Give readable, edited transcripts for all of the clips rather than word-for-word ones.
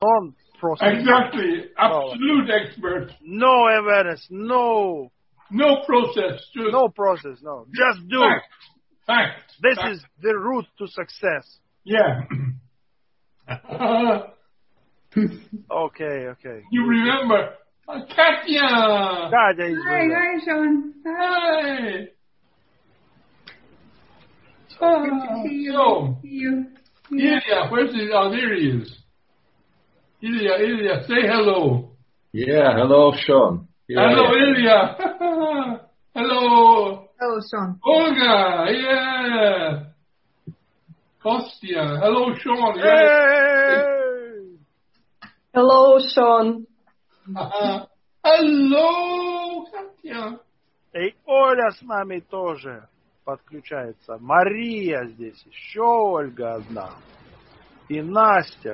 non-process. Exactly. Absolute expert. No awareness. No process. Just no process. No. Just do. Fact. This is the route to success. Yeah. Okay. You remember Katya? Katya is with us. Hi, Sean. Hi. Good to see you. So, Good to see you. Ilya, where's he? Oh, there he is. Ilya, say hello. Yeah, hello, Sean. Hello, Ilya. Hello. Hello, Sean. Olga, yeah. Kostya. Hello, Sean. Hey! Hello, Sean. Hello, Katya. И Оля с нами тоже подключается. Мария здесь, еще Ольга одна. И Настя.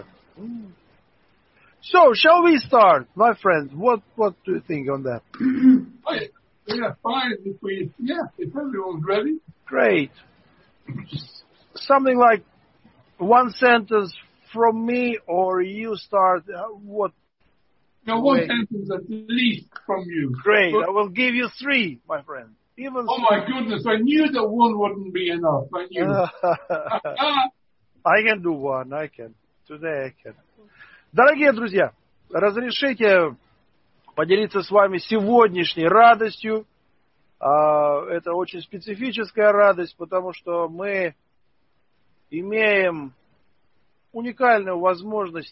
So, shall we start, my friend? What do you think on that? Yeah, fine. If everyone's ready. Great. Something like one sentence from me, or you start. What? Now, one sentence at least from you. Great. I will give you 3, my friend. Oh my goodness! I knew that one wouldn't be enough. I knew. I can do one. I can. Today I can. Дорогие друзья, разрешите поделиться с вами сегодняшней радостью. Это очень специфическая радость, потому что мы имеем уникальную возможность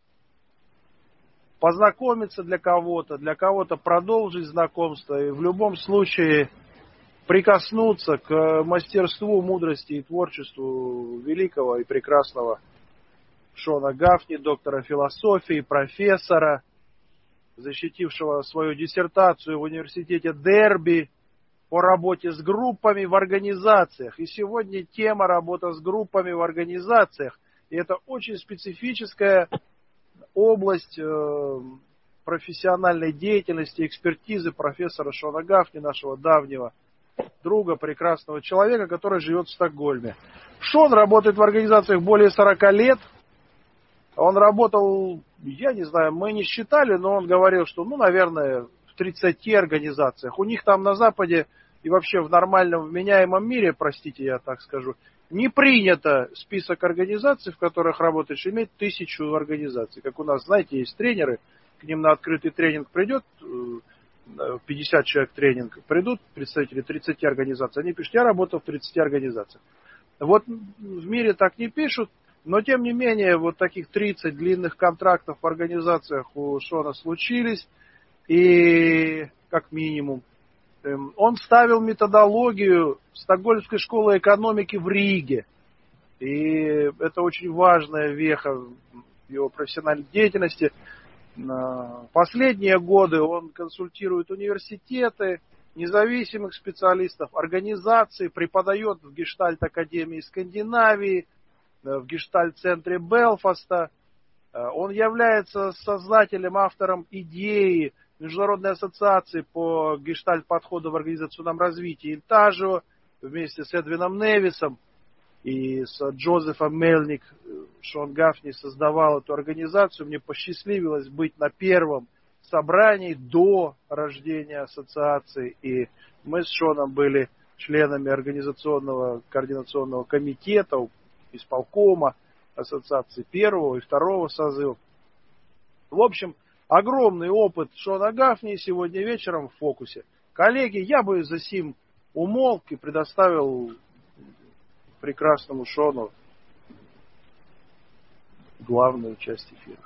познакомиться для кого-то продолжить знакомство и в любом случае прикоснуться к мастерству, мудрости и творчеству великого и прекрасного Шона Гафни, доктора философии, профессора, защитившего свою диссертацию в университете Дерби по работе с группами в организациях. И сегодня тема работа с группами в организациях. И это очень специфическая область профессиональной деятельности, экспертизы профессора Шона Гафни, нашего давнего друга, прекрасного человека, который живет в Стокгольме. Шон работает в организациях более 40 лет. Он работал, я не знаю, мы не считали, но он говорил, что, наверное, в 30 организациях. У них там на Западе и вообще в нормальном, вменяемом мире, простите, я так скажу, не принято список организаций, в которых работаешь, иметь 1000 организаций. Как у нас, знаете, есть тренеры, к ним на открытый тренинг придет 50 человек тренинг, придут представители 30 организаций, они пишут, я работал в 30 организациях. Вот в мире так не пишут, но тем не менее вот таких 30 длинных контрактов в организациях у Шона случились, и как минимум он ставил методологию Стокгольмской школы экономики в Риге. И это очень важная веха в его профессиональной деятельности. Последние годы он консультирует университеты, независимых специалистов, организации, преподает в Гештальт-академии Скандинавии, в Гештальт-центре Белфаста. Он является создателем, автором идеи Международной ассоциации по гештальт-подходу в организационном развитии Интажио вместе с Эдвином Невисом и с Джозефом Мельник. Шон Гафни создавал эту организацию. Мне посчастливилось быть на первом собрании до рождения ассоциации. И мы с Шоном были членами организационного координационного комитета, исполкома ассоциации первого и второго созыва. В общем, огромный опыт Шона Гафни сегодня вечером в фокусе. Коллеги, я бы за сим умолк и предоставил прекрасному Шону главную часть эфира.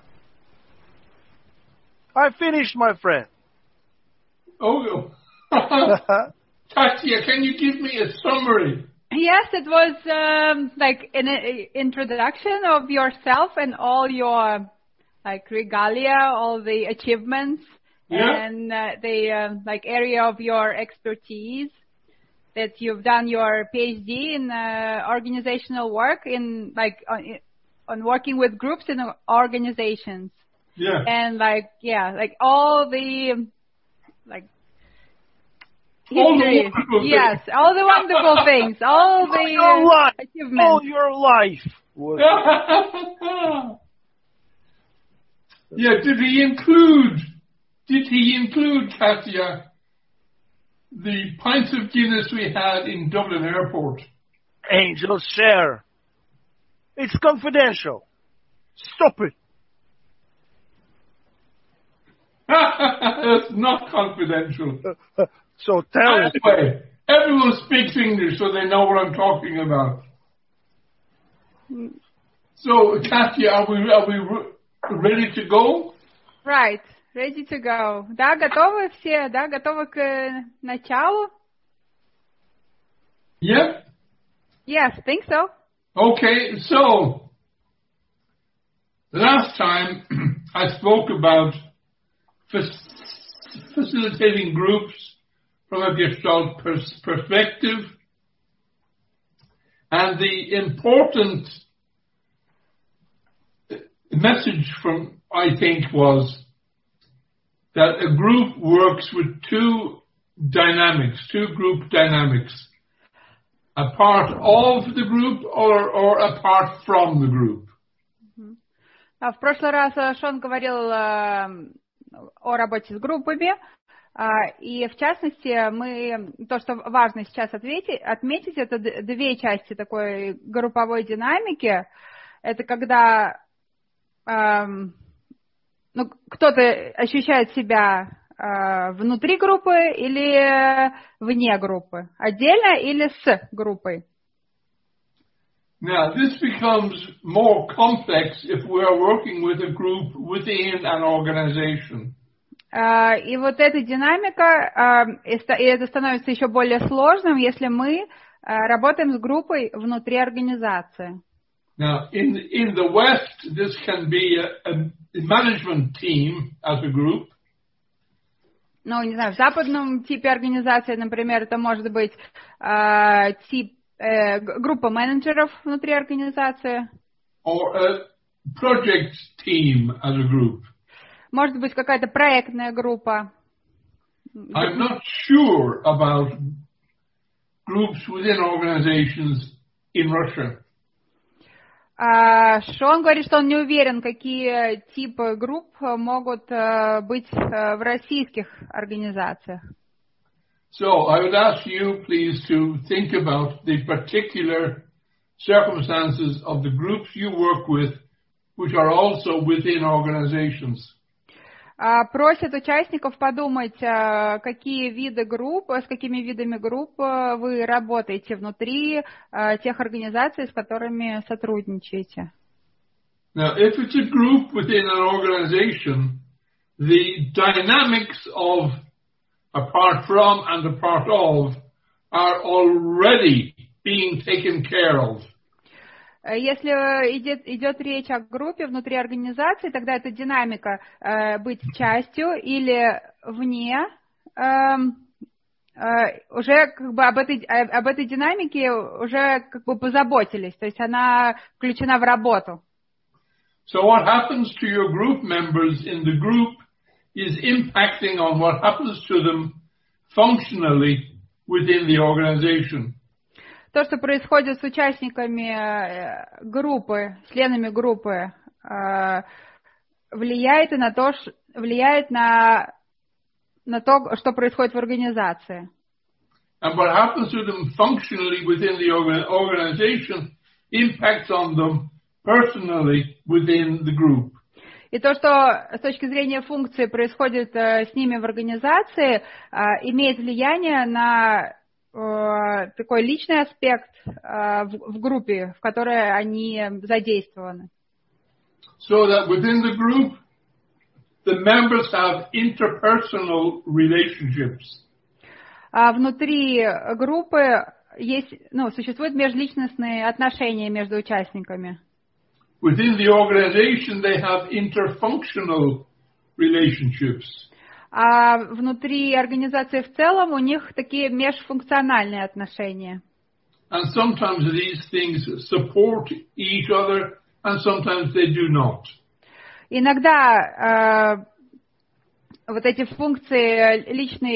I finished, my friend. Oh, Katya, can you give me a summary? Yes, it was like an introduction of yourself and all your regalia, all the achievements, and the area of your expertise. That you've done your PhD in organizational work on working with groups in organizations. Yeah. And all the history. Yes, all the wonderful things, all the achievements. All your life. Yeah, did he include, Katya, the pints of Guinness we had in Dublin Airport? Angel share. It's confidential. Stop it. It's not confidential. So tell it. Anyway, everyone speaks English, so they know what I'm talking about. So, Katya, are we ready to go? Right, ready to go. Да, готовы все? Да, готовы к началу? Yeah? Yes, think so. Okay, so, last time I spoke about facilitating groups from a Gestalt perspective, and the important message from, I think, was that a group works with two group dynamics, a part of the group or apart from the group. В прошлый раз Шон говорил о работе с группами, и в частности то, что важно сейчас отметить, это две части такой групповой динамики. Это когда кто-то ощущает себя внутри группы или вне группы, отдельно или с группой. Now, this becomes more complex if we are working with a group within an organization. И вот эта динамика, и это становится еще более сложным, если мы работаем с группой внутри организации. Now, in the West, this can be a management team as a group. Ну, не знаю, в западном типе организации, например, это может быть группа менеджеров внутри организации. Or a project team as a group. Может быть, какая-то проектная группа. I'm not sure about groups within organizations in Russia. Шон говорит, что он не уверен, какие типы групп могут быть в российских организациях. So I would ask you, please, to think about the particular circumstances of the groups you work with, which are also within organizations. Просят участников подумать, какие виды групп, с какими видами групп вы работаете внутри тех организаций, с которыми сотрудничаете. Now, if it's a group within an organization, the dynamics of apart from and a part of are already being taken care of. Если идет речь о группе внутри организации, тогда эта динамика быть частью или вне, уже как бы об этой динамике уже как бы позаботились, то есть она включена в работу. So what happens to your group members in the group is impacting on what happens to them functionally within the organization. То, что происходит с участниками группы, членами группы, влияет на то, что происходит в организации. And what happens to them functionally within the organization impacts on them personally within the group. И то, что с точки зрения функции происходит с ними в организации, имеет влияние на такой личный аспект в группе, в которой они задействованы. So that within the group, the members have interpersonal relationships. Внутри группы существуют межличностные отношения между участниками. Within the organization, they have interfunctional relationships. А внутри организации в целом у них такие межфункциональные отношения. And sometimes these things support each other, and sometimes they do not. Иногда вот эти функции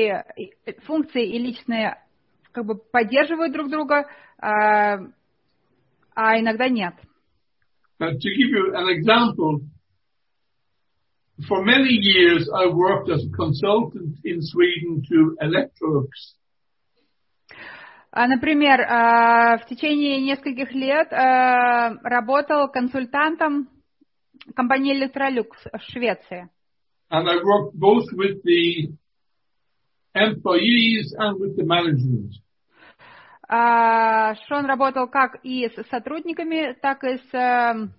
и личные как бы поддерживают друг друга, а иногда нет. To give you an example, for many years, I worked as a consultant in Sweden to Electrolux. Например, в течение нескольких лет работал консультантом компании Electrolux в Швеции. And I worked both with the employees and with the management. Шон работал как и с сотрудниками, так и с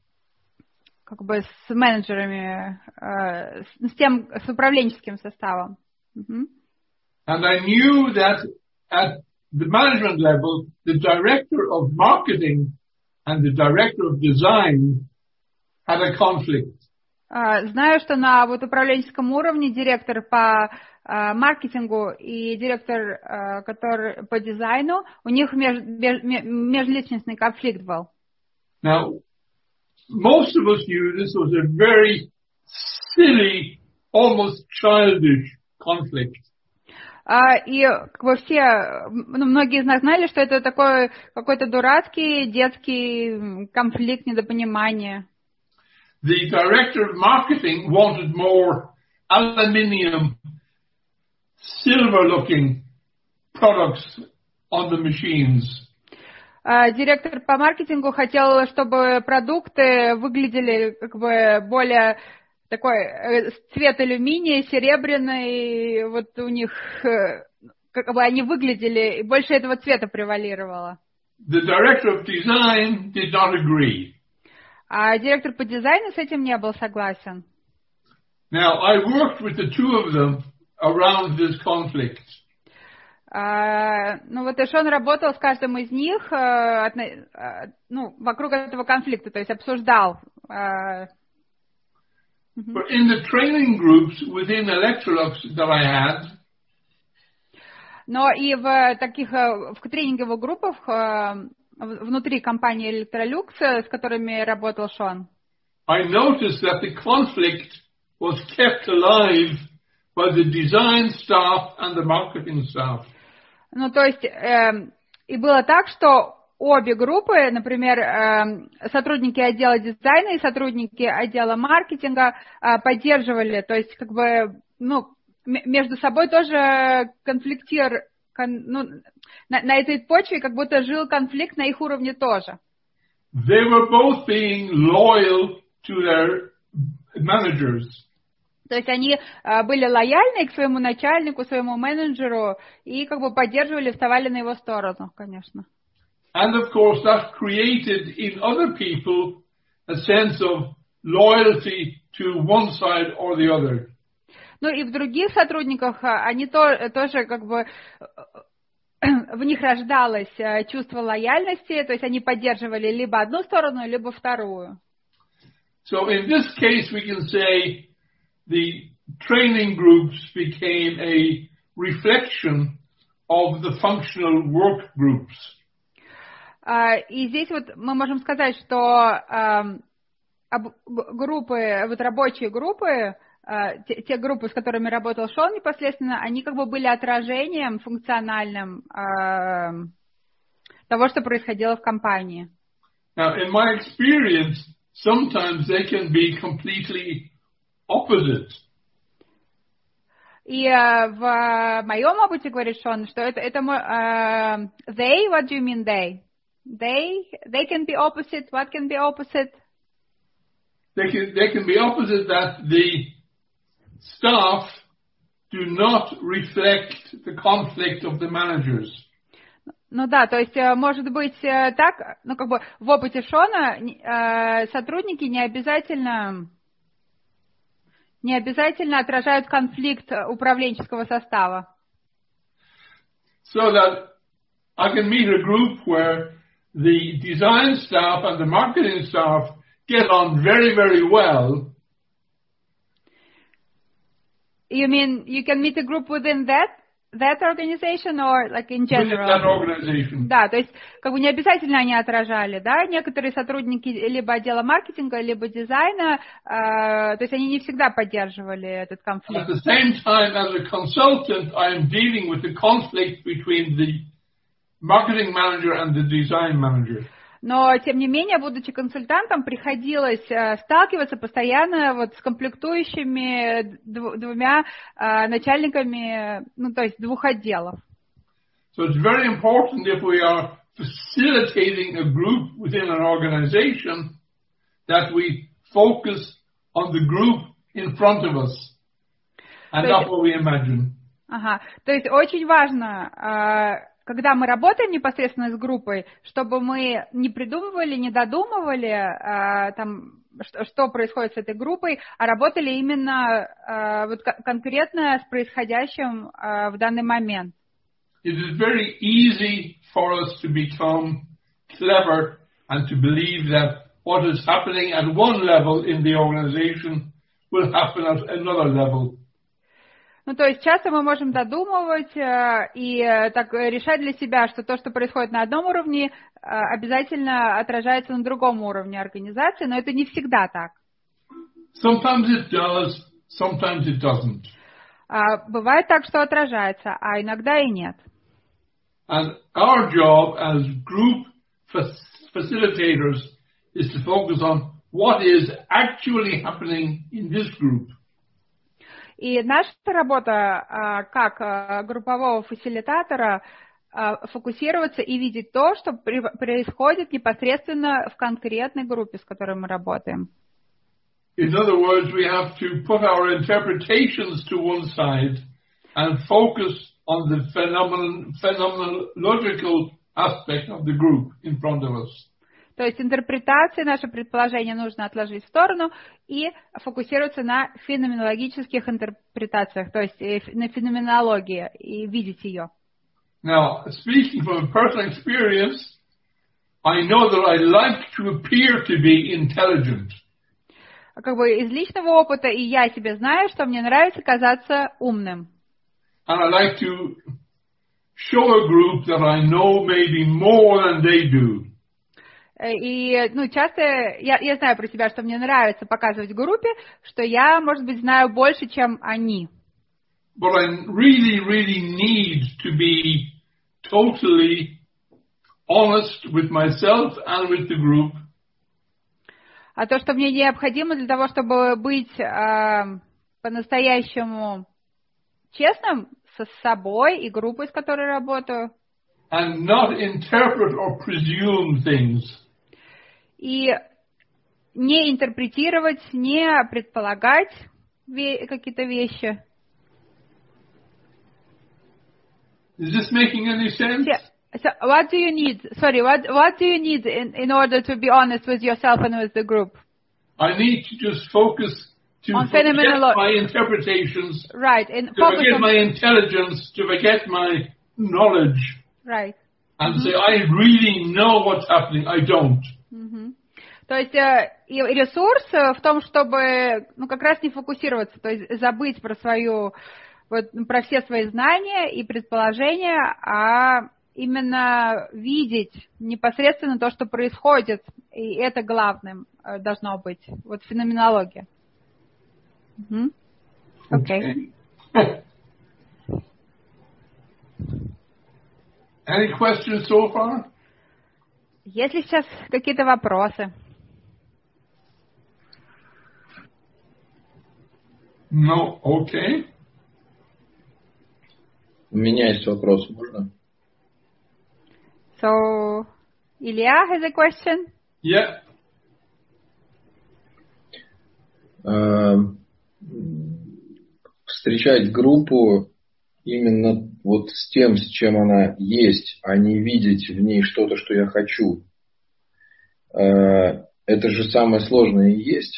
менеджерами, с управленческим составом. And I knew that at the management level, the director of marketing and the director of design had a conflict. Знаю, что на управленческом уровне директор по маркетингу и директор, который по дизайну, у них межличностный конфликт был. Now, most of us knew this was a very silly, almost childish conflict. И все, многие из нас знали, что это такой какой-то дурацкий детский конфликт, недопонимание. The director of marketing wanted more aluminium, silver-looking products on the machines. Директор по маркетингу хотел, чтобы продукты выглядели более такой цвет алюминия, серебряный, вот у них они выглядели, и больше этого цвета превалировало. The director of design did not agree. А директор по дизайну с этим не был согласен. Now, I worked with the two of them around this conflict. Шон работал с каждым из них, вокруг этого конфликта, то есть обсуждал. But in the training groups within Electrolux that I had, но и в тренинговых группах внутри компании Electrolux, с которыми работал Шон, I noticed that the conflict was kept alive by the design staff and the marketing staff. И было так, что обе группы, например, сотрудники отдела дизайна и сотрудники отдела маркетинга поддерживали, то есть между собой тоже на этой почве как будто жил конфликт на их уровне тоже. They were both being loyal to their managers. То есть они были лояльны к своему начальнику, своему менеджеру и поддерживали, вставали на его сторону, конечно. And of course that created in other people a sense of loyalty to one side or the other. И в других сотрудниках они тоже в них рождалось чувство лояльности, то есть они поддерживали либо одну сторону, либо вторую. So in this case we can say the training groups became a reflection of the functional work groups. И здесь мы можем сказать, что группы, рабочие группы, те группы, с которыми работал Шон непосредственно, они были отражением функциональным того, что происходило в компании. Now, in my experience, sometimes they can be completely opposite. И в моем опыте, говорит Шон, что это they, what do you mean they? They can be opposite, what can be opposite? They can be opposite that the staff do not reflect the conflict of the managers. То есть может быть так, в опыте Шона сотрудники не обязательно отражают конфликт управленческого состава. So that I can meet a group where the design staff and the marketing staff get on very, very well. You mean you can meet a group within that organization or in general? Within that organization. Да, то есть не обязательно они отражали, да, некоторые сотрудники либо отдела маркетинга, либо дизайна, то есть они не всегда поддерживали этот конфликт. At the same time, as a consultant, I am dealing with the conflict between the marketing manager and the design manager. Но, тем не менее, будучи консультантом, приходилось сталкиваться постоянно вот с комплектующими двумя начальниками, ну, то есть двух отделов. So it's very important if we are facilitating a group within an organization that we focus on the group in front of us and not what we imagine. Ага. То есть очень важно, когда мы работаем непосредственно с группой, чтобы мы не придумывали, не додумывали, там, что происходит с этой группой, а работали именно вот конкретно с происходящим в данный момент. It is very easy for us to become clever and to believe that what is happening at one level in the organization will happen at another level. Ну, то есть часто мы можем додумывать и так решать для себя, что то, что происходит на одном уровне, обязательно отражается на другом уровне организации, но это не всегда так. Sometimes it does, sometimes it doesn't. Бывает так, что отражается, а иногда и нет. And our job as group facilitators is to focus on what is actually happening in this group. И наша работа как группового фасилитатора фокусироваться и видеть то, что происходит непосредственно в конкретной группе, с которой мы работаем. In other words, we have to put our interpretations to one side and focus on the phenomenological aspect of the group in front of us. То есть интерпретации, наши предположения нужно отложить в сторону и фокусироваться на феноменологических интерпретациях, то есть на феноменологии и видеть ее. Now, speaking from personal experience, I know that I like to appear to be intelligent. Как бы из личного опыта и я себе знаю, что мне нравится казаться умным. And I like to show a group that I know maybe more than they do. И, часто я знаю про себя, что мне нравится показывать в группе, что я, может быть, знаю больше, чем они. But I really, really need to be totally honest with myself and with the group. А то, что мне необходимо для того, чтобы быть по-настоящему честным со собой и группой, с которой работаю. And not interpret or presume things. И не интерпретировать, не предполагать какие-то вещи. Is this making any sense? So what do you need? Sorry, what do you need in order to be honest with yourself and with the group? I need to just focus to forget my interpretations, right, and to forget my intelligence, to forget my knowledge, right, and say I really know what's happening. I don't. То есть ресурс в том, чтобы, как раз не фокусироваться, то есть забыть про про все свои знания и предположения, а именно видеть непосредственно то, что происходит, и это главным должно быть. Вот феноменология. Окей. Any questions so far? Есть ли сейчас какие-то вопросы? No, okay. У меня есть вопрос, можно? So, Ilya has a question? Yeah. Встречать группу именно вот с тем, с чем она есть, а не видеть в ней что-то, что я хочу. Это же самое сложное и есть.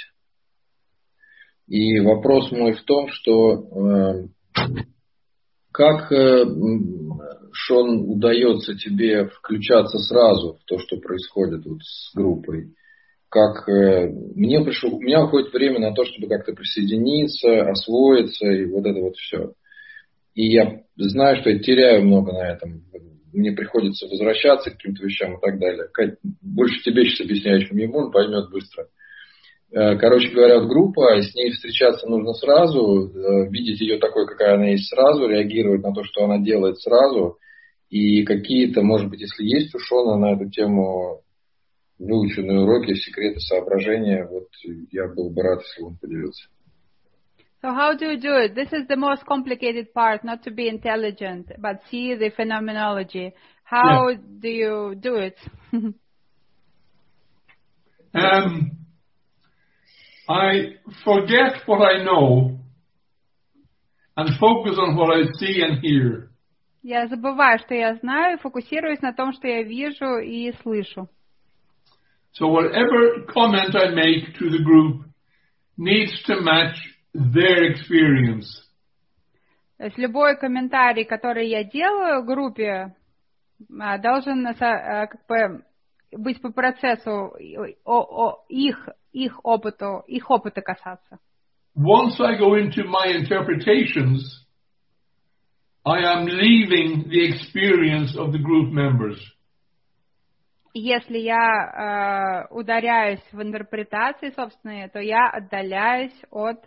И вопрос мой в том, что как, Шон, удается тебе включаться сразу в то, что происходит вот с группой? Как у меня уходит время на то, чтобы как-то присоединиться, освоиться и вот это вот все. И я знаю, что я теряю много на этом. Мне приходится возвращаться к каким-то вещам и так далее. Больше тебе сейчас объясняю, чем ему, он поймет быстро. Короче говоря, вот группа, с ней встречаться нужно сразу, видеть ее такой, какая она есть сразу, реагировать на то, что она делает сразу. И какие-то, может быть, если есть у Шона на эту тему выученные уроки, секреты соображения. Вот я был бы рад, если он поделился. So how do you do it? This is the most complicated part, not to be intelligent, but see the phenomenology. How do you do it? I forget what I know and focus on what I see and hear. Я забываю, что я знаю, и фокусируюсь на том, что я вижу и слышу. So whatever comment I make to the group needs to match their experience. То есть любой комментарий, который я делаю в группе, должен как бы быть по процессу их опыта касаться. Once I go into my interpretations, I am leaving the experience of the group members. Если я ударяюсь в интерпретации собственные, то я отдаляюсь от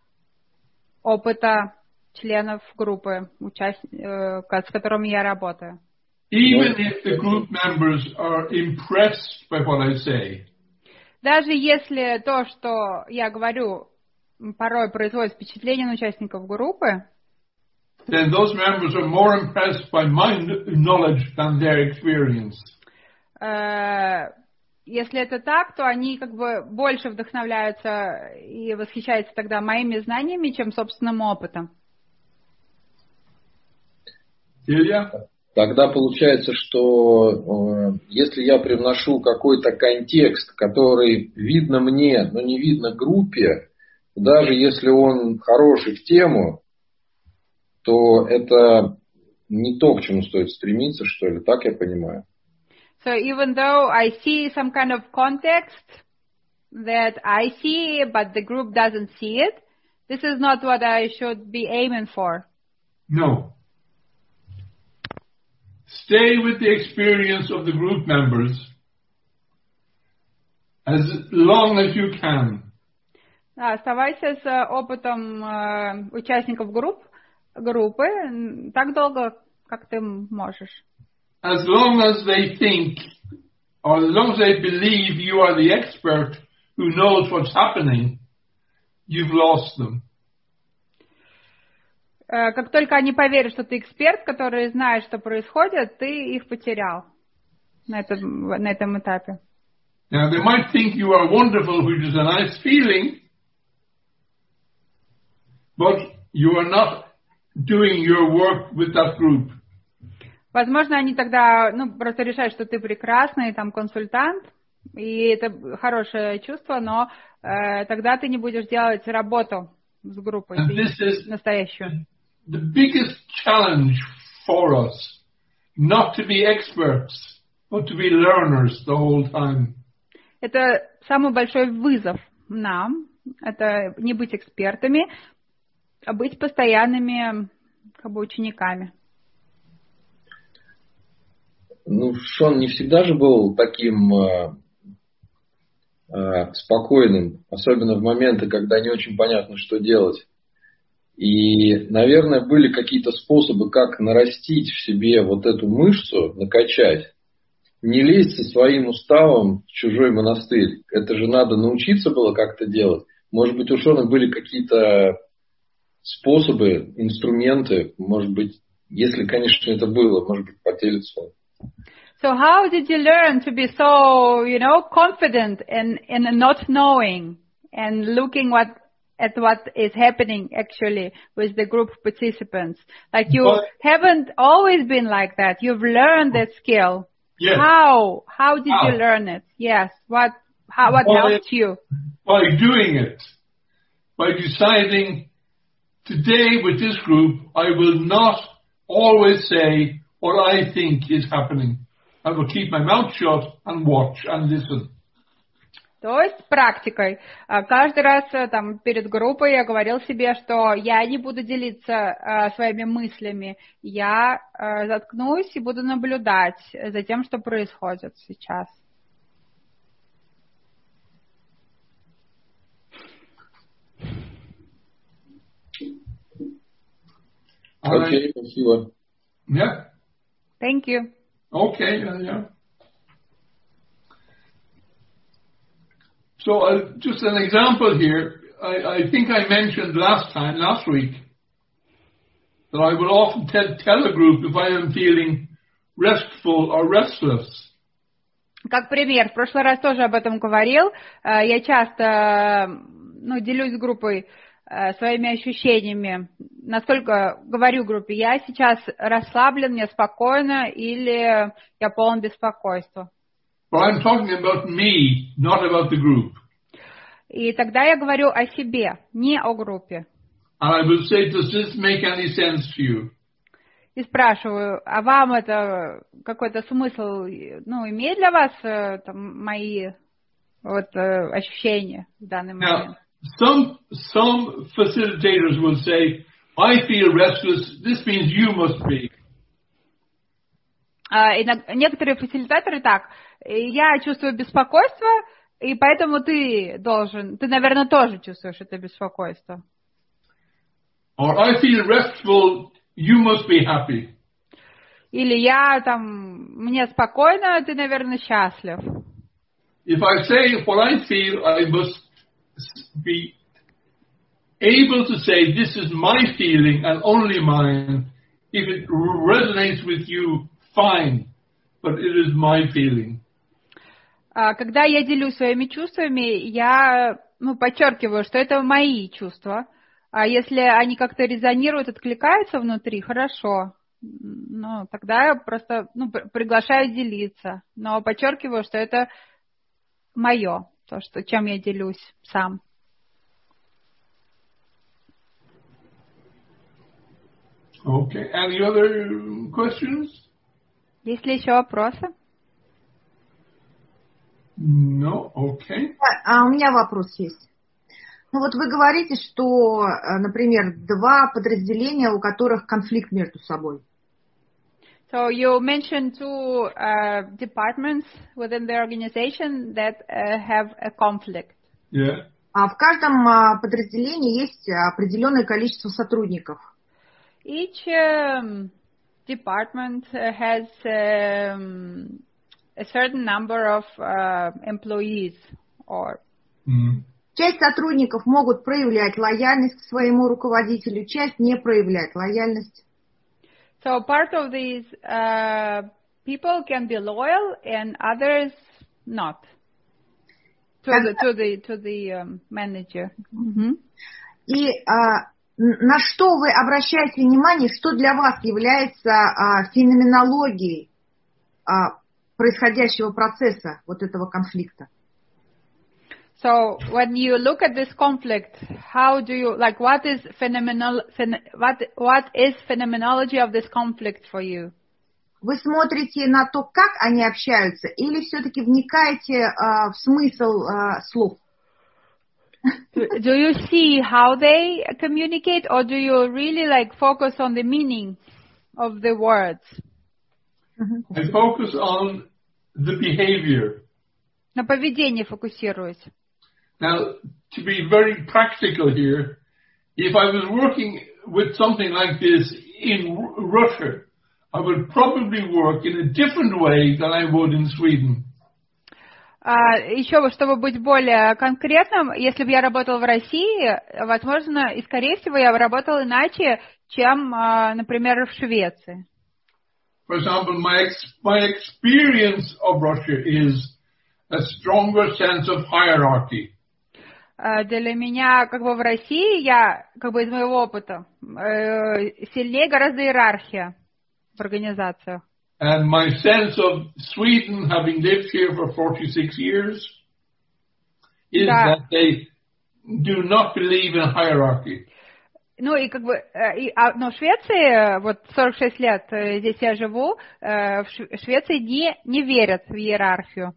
опыта членов группы, с которыми я работаю. Even if the group members are impressed by what I say. Даже если то, что я говорю, порой производит впечатление на участников группы, then those members are more impressed by my knowledge than their experience. Если это так, то они как бы больше вдохновляются и восхищаются тогда моими знаниями, чем собственным опытом. Илья? Тогда получается, что если я привношу какой-то контекст, который видно мне, но не видно группе, даже если он хороший в тему, то это не то, к чему стоит стремиться, что ли, так я понимаю. So even though I see some kind of context that I see, but the group doesn't see it, this is not what I should be aiming for. No. Stay with the experience of the group members as long as you can. Оставайся с опытом участников группы так долго, как ты можешь. As long as they think, or as long as they believe you are the expert who knows what's happening, you've lost them. Как только они поверят, что ты эксперт, который знает, что происходит, ты их потерял на этом этапе. Now, they might think you are wonderful, which is a nice feeling, but you are not doing your work with that group. Возможно, они тогда просто решают, что ты прекрасный там консультант, и это хорошее чувство, но тогда ты не будешь делать работу с группой настоящую. The biggest challenge for us, not to be experts, but to be learners the whole time. Это самый большой вызов нам, это не быть экспертами, а быть постоянными как бы учениками. Шон не всегда же был таким спокойным, особенно в моменты, когда не очень понятно, что делать. И, наверное, были какие-то способы, как нарастить в себе вот эту мышцу, накачать. Не лезть со своим уставом в чужой монастырь. Это же надо научиться было как-то делать. Может быть, у Шона были какие-то способы, инструменты. Может быть, если, конечно, это было, может быть, поделится он. So how did you learn to be so, confident in not knowing and looking at what is happening actually with the group participants? Like you haven't always been like that. You've learned that skill. Yes. How did you learn it? Yes. What helped you? By doing it. By deciding today with this group, I will not always say what I think is happening. I will keep my mouth shut and watch and listen. То есть практикой. Каждый раз перед группой я говорил себе, что я не буду делиться своими мыслями. Я заткнусь и буду наблюдать за тем, что происходит сейчас. Окей, спасибо. Yeah. Thank you. Okay, yeah. So just an example here. I think I mentioned last week, that I would often tell a group if I am feeling restful or restless. Как пример, в прошлый раз тоже об этом говорил. Я часто делюсь с группой своими ощущениями. Насколько говорю группе, я сейчас расслаблен, мне спокойно, или я полон беспокойства. But I'm talking about me, not about the group. И тогда я говорю о себе, не о группе. And I will say, does this make any sense to you? И спрашиваю, а вам это какой-то смысл, имеет для вас мои ощущения в данный момент? Now, some facilitators will say, I feel restless, this means you must be. Некоторые фасилитаторы так, я чувствую беспокойство, и поэтому ты, наверное, тоже чувствуешь это беспокойство. Or I feel restful, you must be happy. Или мне спокойно, ты, наверное, счастлив. If I say what I feel, I must be able to say this is my feeling and only mine. If it resonates with you, fine, but it is my feeling. Когда я делюсь своими чувствами, я подчеркиваю, что это мои чувства. А если они как-то резонируют, откликаются внутри, хорошо. Тогда я просто приглашаю делиться. Но подчеркиваю, что это мое, чем я делюсь сам. Okay. Any other questions? Есть ли еще вопросы? No, okay. У меня вопрос есть. Вы говорите, что, например, два подразделения, у которых конфликт между собой. So you mentioned two departments within the organization that have a conflict. Yeah. А в каждом подразделении есть определенное количество сотрудников. Each department has a certain number of employees or. Часть сотрудников могут проявлять лояльность к своему руководителю, часть не проявлять лояльность. So part of these people can be loyal and others not to the manager. И на что вы обращаете внимание, что для вас является феноменологией происходящего процесса этого конфликта? So when you look at this conflict, how do you what is phenomenology of this conflict for you? Вы смотрите на то, как они общаются, или все-таки вникаете в смысл слов? Do you see how they communicate, or do you really focus on the meaning of the words? I focus on the behavior. На поведении фокусируюсь. Now, to be very practical here, if I was working with something like this in Russia, I would probably work in a different way than I would in Sweden. Еще, чтобы быть более конкретным, если бы я работал в России, возможно, и скорее всего, я бы работал иначе, чем, например, в Швеции. For example, my experience of Russia is a stronger sense of hierarchy. Для меня, в России, из моего опыта, сильнее гораздо иерархия в организациях. And my sense of Sweden, having lived here for 46 years, is that they do not believe in hierarchy. Но в Швеции, 46 лет здесь я живу, в Швеции не верят в иерархию.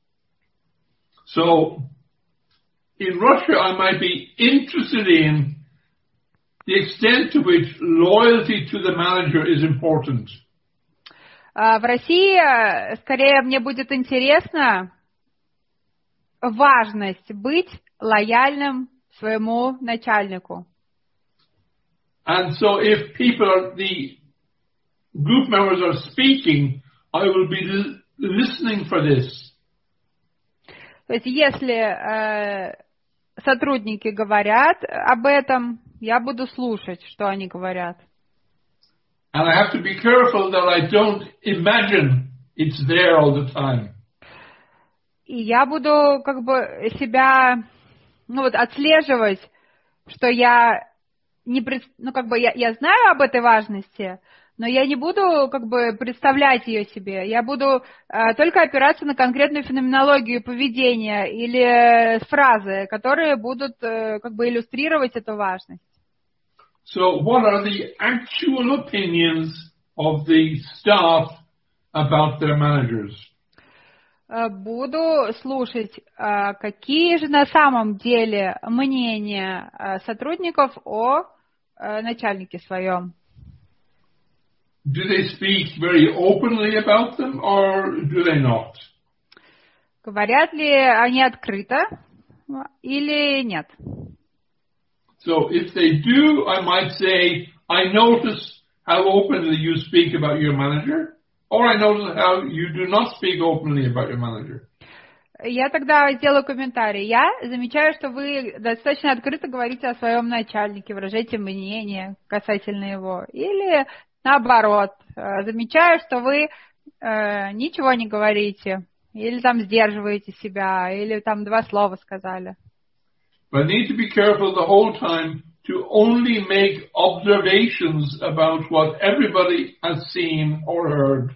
So, in Russia, I might be interested in the extent to which loyalty to the manager is important. В России, скорее, мне будет интересна важность быть лояльным своему начальнику. And so if the group members are speaking, I will be listening for this. То есть если сотрудники говорят об этом, я буду слушать, что они говорят. And I have to be careful that I don't imagine it's there all the time. И я буду себя, отслеживать, что я я знаю об этой важности, но я не буду представлять ее себе. Я буду только опираться на конкретную феноменологию поведения или фразы, которые будут иллюстрировать эту важность. So what are the actual opinions of the staff about their managers? Буду слушать, какие же на самом деле мнения сотрудников о начальнике своем. Do they speak very openly about them or do they not? Говорят ли они открыто или нет? So if they do, I might say, I notice how openly you speak about your manager, or I notice how you do not speak openly about your manager. Я тогда сделаю комментарий. Я замечаю, что вы достаточно открыто говорите о своем начальнике, выражаете мнение касательно его. Или наоборот, замечаю, что вы ничего не говорите, или сдерживаете себя, или 2 слова сказали. But I need to be careful the whole time to only make observations about what everybody has seen or heard.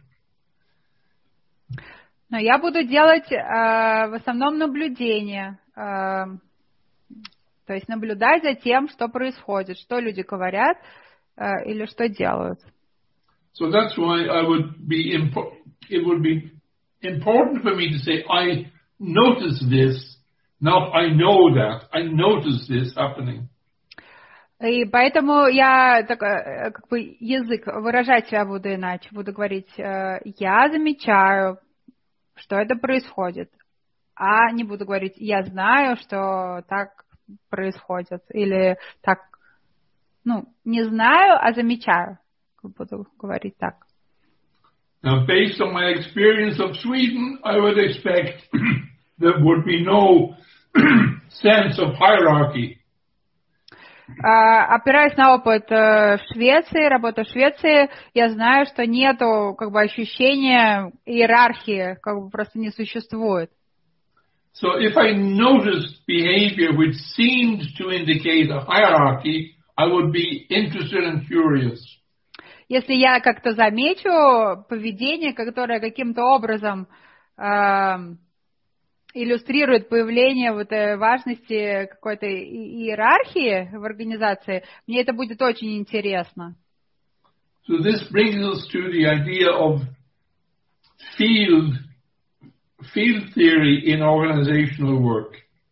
Но я буду делать в основном наблюдение, то есть наблюдать за тем, что происходит, что люди говорят или что делают. So that's why it would be important for me to say, I notice this, not I know that, I notice this happening. И поэтому я язык выражать себя буду иначе, буду говорить, я замечаю, что это происходит, а не буду говорить, я знаю, что так происходит, или так, не знаю, а замечаю, буду говорить так. Now, based on my experience of Sweden, I would expect there would be no sense of hierarchy. Опираясь на опыт в Швеции, работы в Швеции, я знаю, что нету ощущения иерархии, просто не существует. So if I noticed behavior which seemed to indicate a hierarchy, I would be interested and curious. Если я как-то замечу поведение, которое каким-то образом иллюстрирует появление важности какой-то иерархии в организации, мне это будет очень интересно. So this brings us to the idea of field theory in organizational work.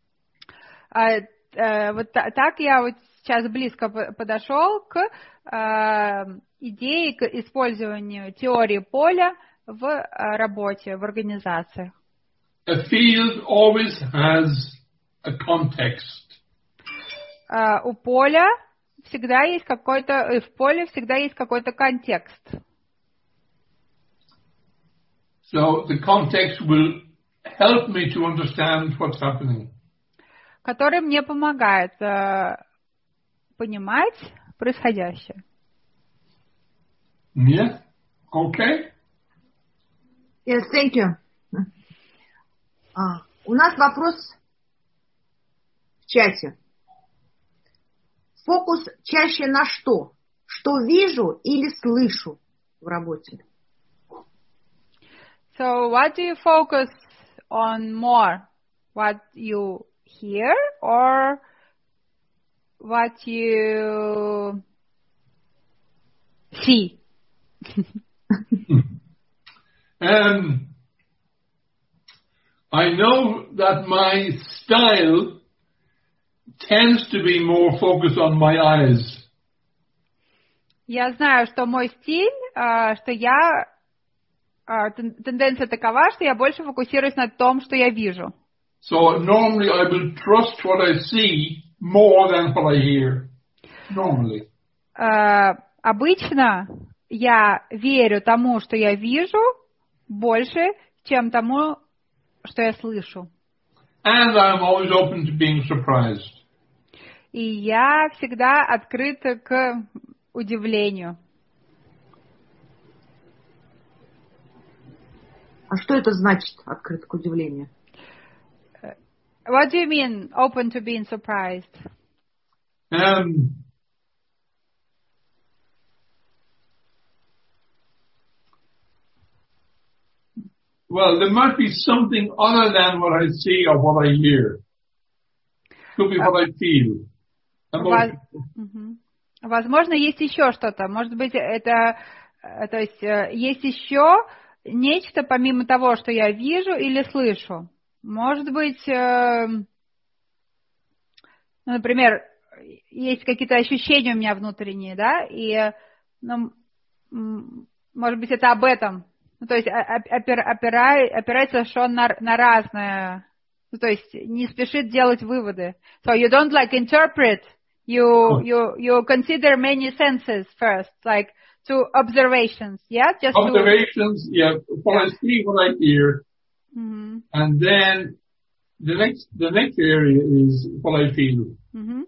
Так я сейчас близко подошел к идее, к использованию теории поля в работе, в организациях. A field always has a context. У поля всегда есть в поле всегда есть какой-то контекст. So the context will help me to understand what's happening. Который мне помогает понимать происходящее. Yeah? Okay? Yes, thank you. У нас вопрос в чате. Фокус чаще на что? Что вижу или слышу в работе? So what do you focus on more? What you hear or what you see? I know that my style tends to be more focused on my eyes. Я знаю, что мой стиль, что я тенденция такова, что я больше фокусируюсь на том, что я вижу. So normally I will trust what I see more than what I hear. Normally. Обычно я верю тому, что я вижу, больше, чем тому, что я слышу. And I'm always open to being surprised. И я всегда открыта к удивлению. А что это значит, открыт к удивлению? What do you mean, open to being surprised? Well, there might be something other than what I see or what I hear. Could be what I feel. Возможно, есть еще что-то. Может быть, это, то есть, есть еще нечто помимо того, что я вижу или слышу. Может быть, например, есть какие-то ощущения у меня внутренние, да, и, может быть, это об этом. То есть опирается Шон на разное, то есть не спешит делать выводы. So you don't like interpret, you consider many senses first, like to observations, yeah? Just observations, yeah, what I see, what I hear, and then the next area is what I feel.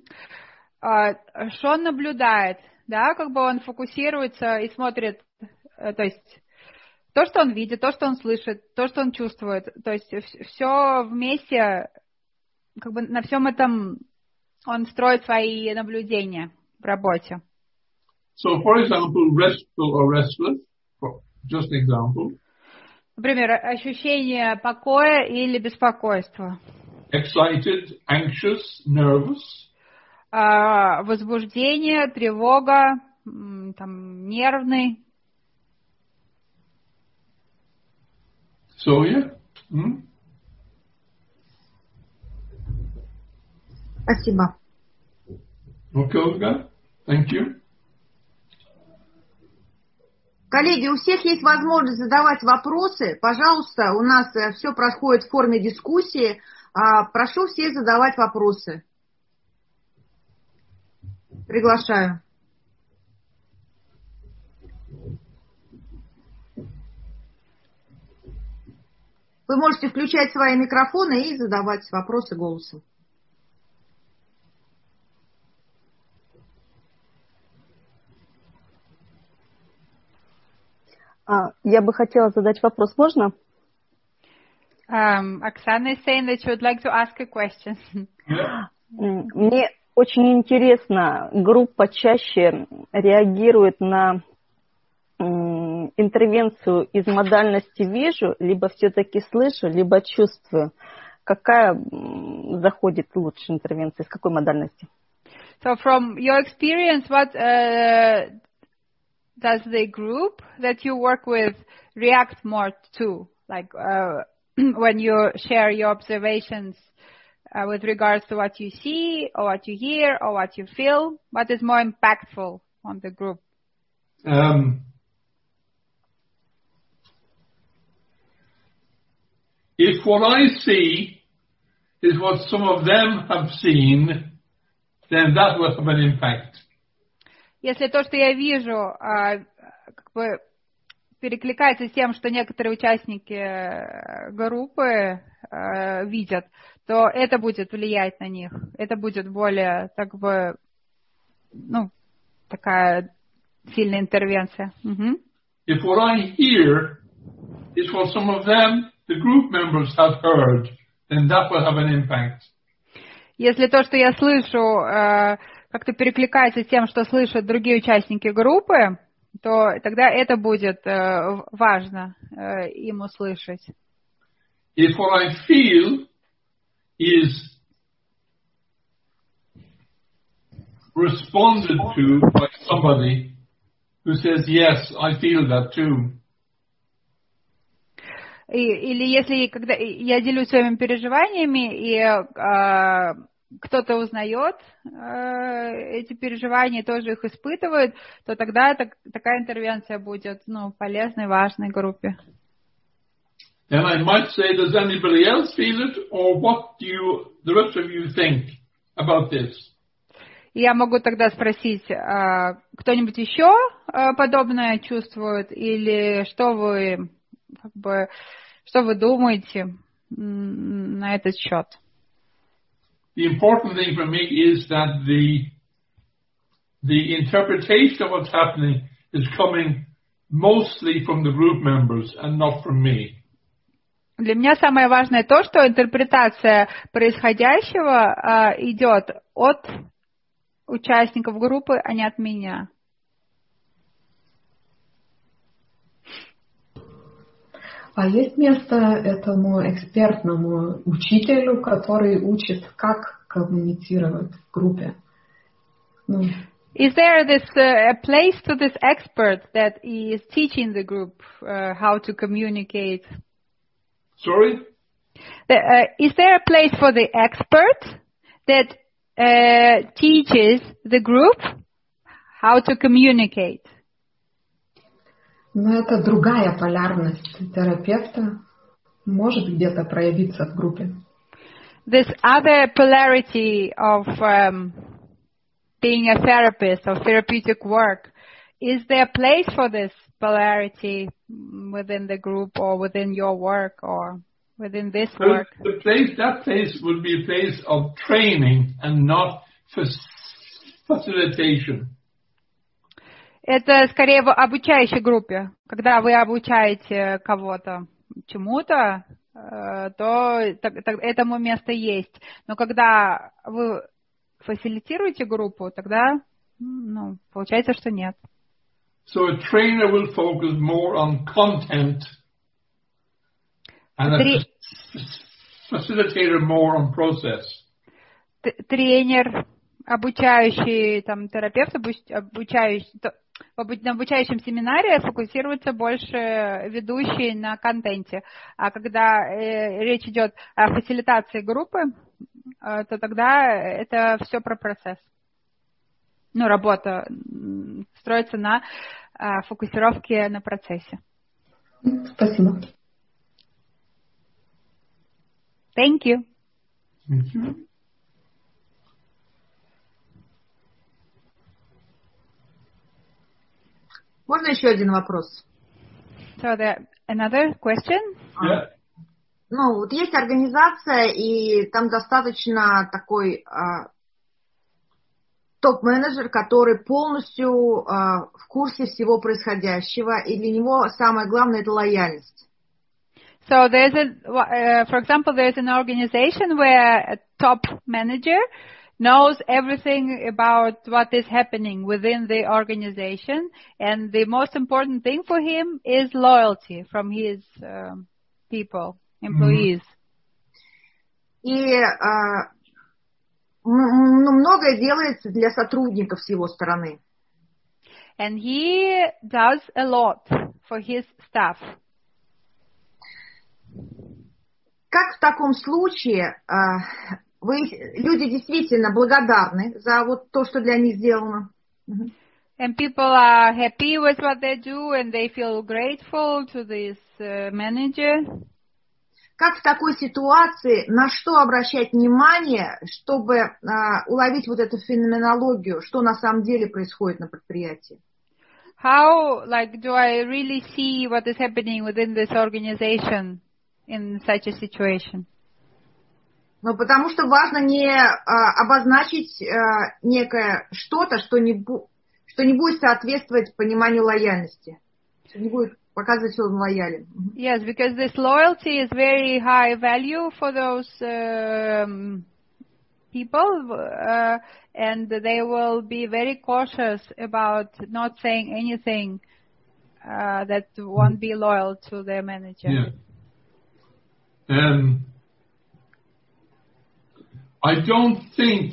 Шон наблюдает, да, как бы он фокусируется и смотрит, то есть то, что он видит, то, что он слышит, то, что он чувствует, то есть все вместе, как бы на всем этом он строит свои наблюдения в работе. So, for example, restful or restless, just an example. Например, ощущение покоя или беспокойства. Excited, anxious, nervous. Возбуждение, тревога, там, нервный. So, yeah. Спасибо. Okay, Olga. Thank you. Коллеги, у всех есть возможность задавать вопросы. Пожалуйста, у нас все происходит в форме дискуссии. Прошу всех задавать вопросы. Приглашаю. Вы можете включать свои микрофоны и задавать вопросы голосом. Я бы хотела задать вопрос, можно? Оксана is saying that she would like to ask a question. Мне очень интересно, группа чаще реагирует на интервенцию из модальности «вижу», либо все-таки слышу, либо чувствую. Какая заходит лучше интервенция, с какой модальности? So from your experience, what does the group that you work with react more to? Like when you share your observations with regards to what you see or what you hear or what you feel, what is more impactful on the group? If what I see is what some of them have seen, then that will have an impact. Если то, что я вижу, как бы перекликается с тем, что некоторые участники группы видят, то это будет влиять на них. Это будет более, как бы, такая сильная интервенция. If what I hear is what some of them, the group members, have heard, then that will have an impact. Если то, что я слышу, как-то перекликается с тем, что слышат другие участники группы, то тогда это будет важно им услышать. If what I feel is responded to by somebody who says, yes, I feel that too. Или если когда я делюсь своими переживаниями, и кто-то узнает эти переживания, тоже их испытывает, то тогда такая интервенция будет полезной, важной группе. And I might say, does anybody else feel it, or what do the rest of you think about this? И я могу тогда спросить, кто-нибудь еще подобное чувствует, или что вы думаете на этот счет? the important thing for me is that the interpretation of what's happening is coming mostly from the group members and not from me. Для меня самое важное то, что интерпретация происходящего идет от участников группы, а не от меня. А есть место этому экспертному учителю, который учит, как коммуницировать в группе? Is there a place to this expert that is teaching the group how to communicate? Sorry? Is there a place for the expert that teaches the group how to communicate? Но это другая полярность терапевта, может где-то проявиться в группе. This other polarity of being a therapist, of therapeutic work, is there a place for this polarity within the group or within your work or within this work? That place would be a place of training and not facilitation. Это скорее в обучающей группе. Когда вы обучаете кого-то чему-то, то этому место есть. Но когда вы фасилитируете группу, тогда получается, что нет. So a trainer will focus more on content and a facilitator more on process. Тренер, обучающий, терапевт, на обучающем семинаре фокусируется больше ведущий на контенте. А когда речь идет о фасилитации группы, то тогда это все про процесс. Работа строится на фокусировке на процессе. Спасибо. Thank you. Mm-hmm. Можно еще один вопрос? So another question? Yeah. Вот есть организация, и там достаточно такой топ-менеджер, который полностью в курсе всего происходящего, и для него самое главное – это лояльность. So there's for example, there's an organization where a top manager knows everything about what is happening within the organization, and the most important thing for him is loyalty from his people, employees. И многое делается для сотрудников с его стороны. And he does a lot for his staff. Как в таком случае люди действительно благодарны за то, что для них сделано? And people are happy with what they do, and they feel grateful to this manager. Как в такой ситуации, на что обращать внимание, чтобы уловить эту феноменологию, что на самом деле происходит на предприятии? How, do I really see what is happening within this organization in such a situation? Потому что важно не обозначить некое что-то, что не будет соответствовать пониманию лояльности, что не будет показывать, что он лоялен. Yes, because this loyalty is very high value for those people, and they will be very cautious about not saying anything that won't be loyal to their manager. Yeah. I don't think,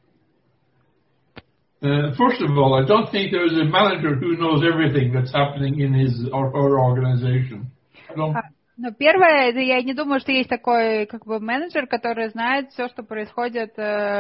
first of all, I don't think there is a manager who knows everything that's happening in his or her organization. Первое, я не думаю, что есть такой менеджер, который знает все, что происходит,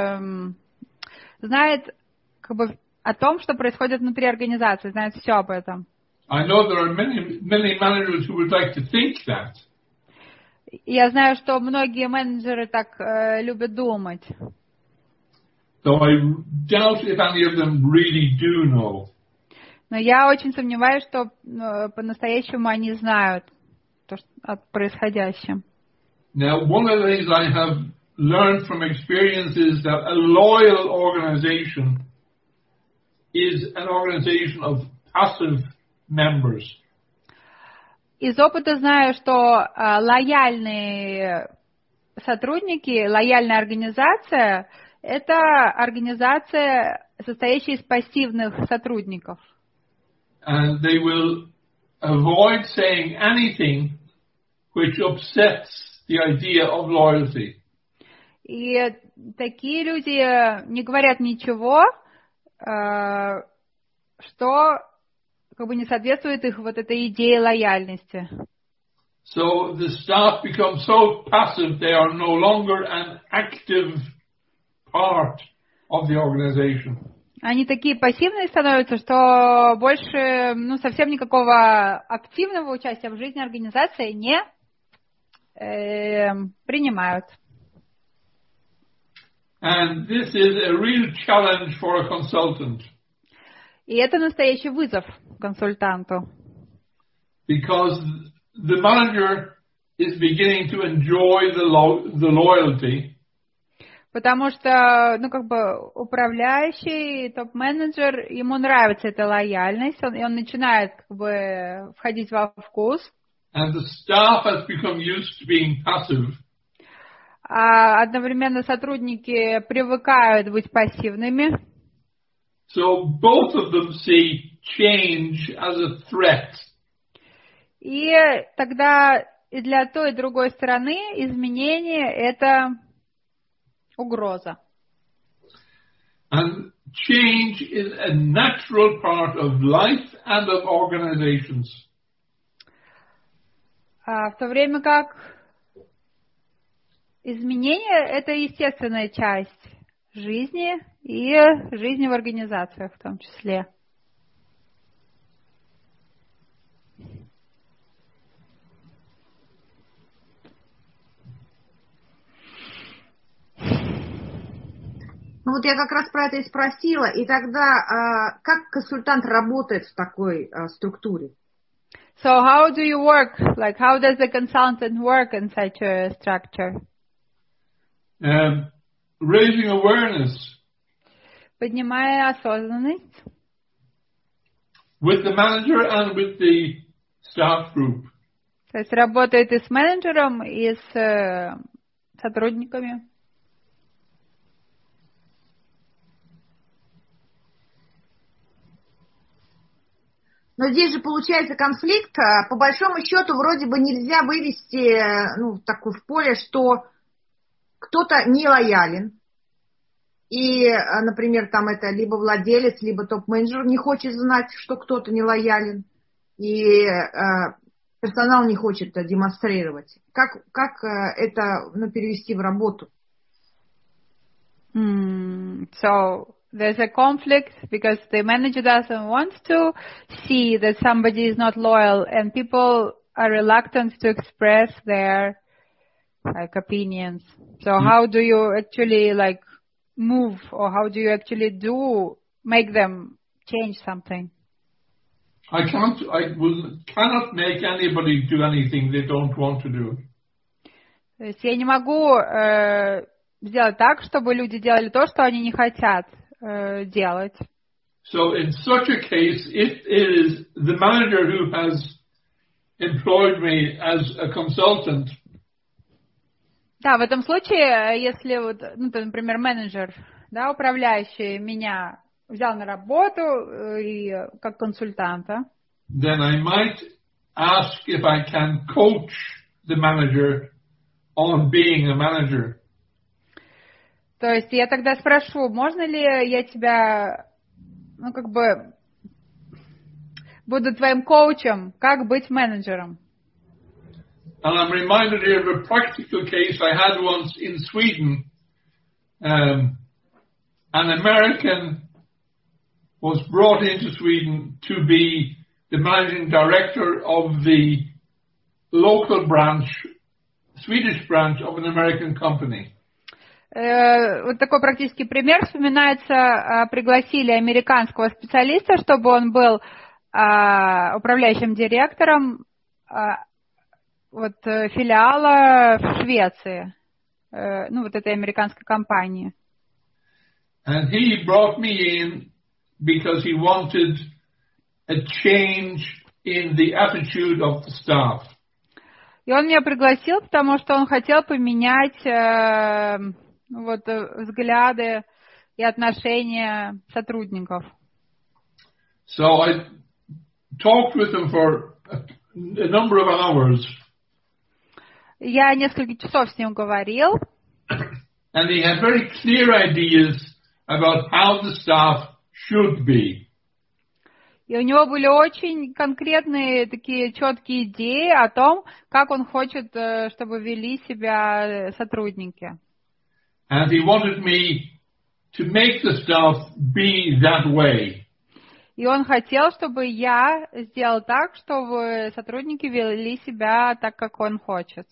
знает о том, что происходит внутри организации, знает все об этом. I know there are many managers who would like to think that. Я знаю, что многие менеджеры так любят думать. So I doubt if any of them really do know. Но я очень сомневаюсь, что по-настоящему они знают о происходящем. Now, one of the things I have learned from experience is that a loyal organization is an organization of passive members. Из опыта знаю, что лояльные сотрудники, лояльная организация – это организация, состоящая из пассивных сотрудников. And they will avoid saying anything which upsets the idea of loyalty. И такие люди не говорят ничего, что как бы не соответствует их вот этой идее лояльности. So the staff become so passive they are no longer an active part of the organization. Они такие пассивные становятся, что больше совсем никакого активного участия в жизни организации не принимают. And this is a real challenge for a consultant. И это настоящий вызов консультанту. Because the manager is beginning to enjoy the loyalty. Потому что, управляющий, топ-менеджер, ему нравится эта лояльность, и он начинает входить во вкус. And the staff has become used to being passive. А одновременно сотрудники привыкают быть пассивными. So both of them see change as a threat. И тогда и для той, и другой стороны изменение – это угроза. And change is a natural part of life and of organizations. В то время как изменение – это естественная часть жизни и жизни в организациях в том числе. Ну вот я как раз про это и спросила. И тогда как консультант работает в такой структуре? So how do you work? Like how does the consultant work in such a structure? Raising awareness. Поднимая осознанность. With the manager and with the staff group. То есть работает и с менеджером, и с сотрудниками. Но здесь же получается конфликт. По большому счету вроде бы нельзя вывести такой в поле, что кто-то не лоялен. И, например, там это либо владелец, либо топ-менеджер не хочет знать, что кто-то не лоялен. И персонал не хочет это демонстрировать. Как это перевести в работу? So there's a conflict because the manager doesn't want to see that somebody is not loyal, and people are reluctant to express their opinions. So how do you actually move, or how do you actually make them change something? I cannot make anybody do anything they don't want to do. То есть я не могу сделать так, чтобы люди делали то, что они не хотят делать. So in such a case, if it is the manager who has employed me as a consultant. Да, в этом случае, если например, менеджер, управляющий меня взял на работу и как консультанта, then I might ask if I can coach the manager on being a manager. То есть я тогда спрошу, можно ли я тебя, буду твоим коучем, как быть менеджером? And I'm reminded here of a practical case I had once in Sweden. An American was brought into Sweden to be the managing director of the local branch, Swedish branch of an American company. Вот такой практический пример вспоминается. Пригласили американского специалиста, чтобы он был управляющим директором филиала в Швеции. вот этой американской компании. And he brought me in because he wanted a change in the attitude of the staff. И он меня пригласил, потому что он хотел поменять взгляды и отношения сотрудников. So I talked with him for a number of hours. Я несколько часов с ним говорил. And he had very clear ideas about how the staff should be. И у него были очень конкретные такие четкие идеи о том, как он хочет, чтобы вели себя сотрудники. And he wanted me to make the staff be that way. И он хотел, чтобы я сделал так, чтобы сотрудники вели себя так, как он хочет.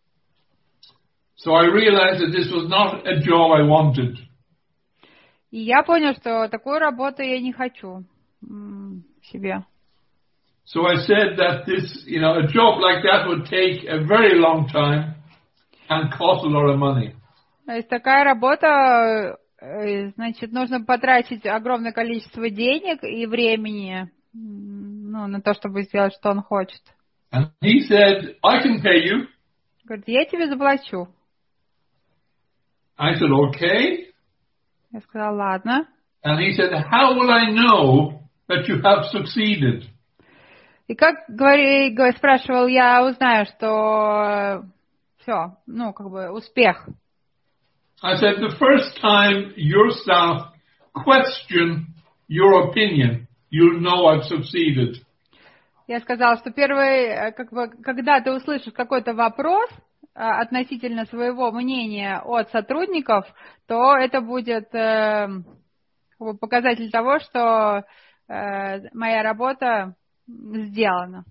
So I realized that this was not a job I wanted. И я понял, что такую работу я не хочу себе. So I said that this, a job like that would take a very long time and cost a lot of money. То есть такая работа, значит, нужно потратить огромное количество денег и времени, на то, чтобы сделать, что он хочет. And he said, I can pay you. Говорит, я тебе заплачу. I said, okay. Я сказала, ладно. And he said, how will I know that you have succeeded? И как спрашивал, я узнаю, что все, успех. I said, the first time your staff question your opinion, you'll know I've succeeded. Я сказала, что первый, когда ты услышишь какой-то вопрос относительно своего мнения от сотрудников, то это будет показатель того, что моя работа сделана.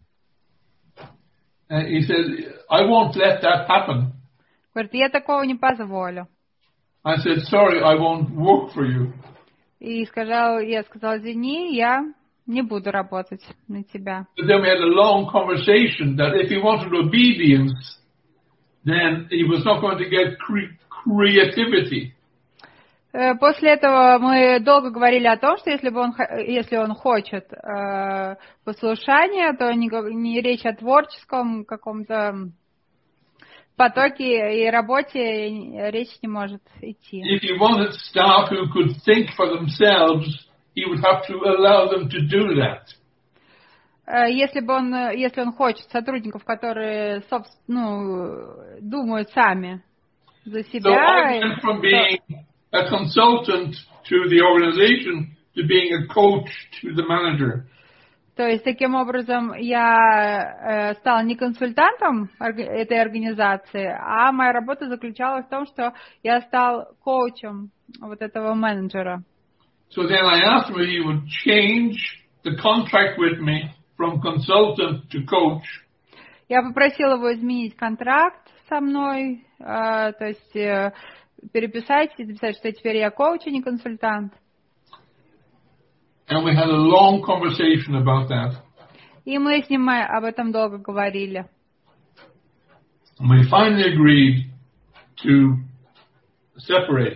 He said, I won't let that happen. Говорит, я такого не позволю. I said, sorry, I won't work for you. И я сказала, извини, я не буду работать на тебя. But then we had a long conversation that if he wanted obedience, then he was not going to get creativity. После этого мы долго говорили о том, что если он хочет послушания, то не речь о творческом каком-то потоке и работе речь не может идти. If he wanted staff who could think for themselves, he would have to allow them to do that. Если он хочет сотрудников, которые, думают сами за себя. So I went from being a consultant to the organization to being a coach to the manager. То есть, таким образом, я стала не консультантом этой организации, а моя работа заключалась в том, что я стал коучем вот этого менеджера. So then I asked him if he would change the contract with me from consultant to coach. Я попросила его изменить контракт со мной, то есть переписать и написать, что теперь я коуч, а не консультант. And we had a long conversation about that. И мы с ним об этом долго говорили. And we finally agreed to separate.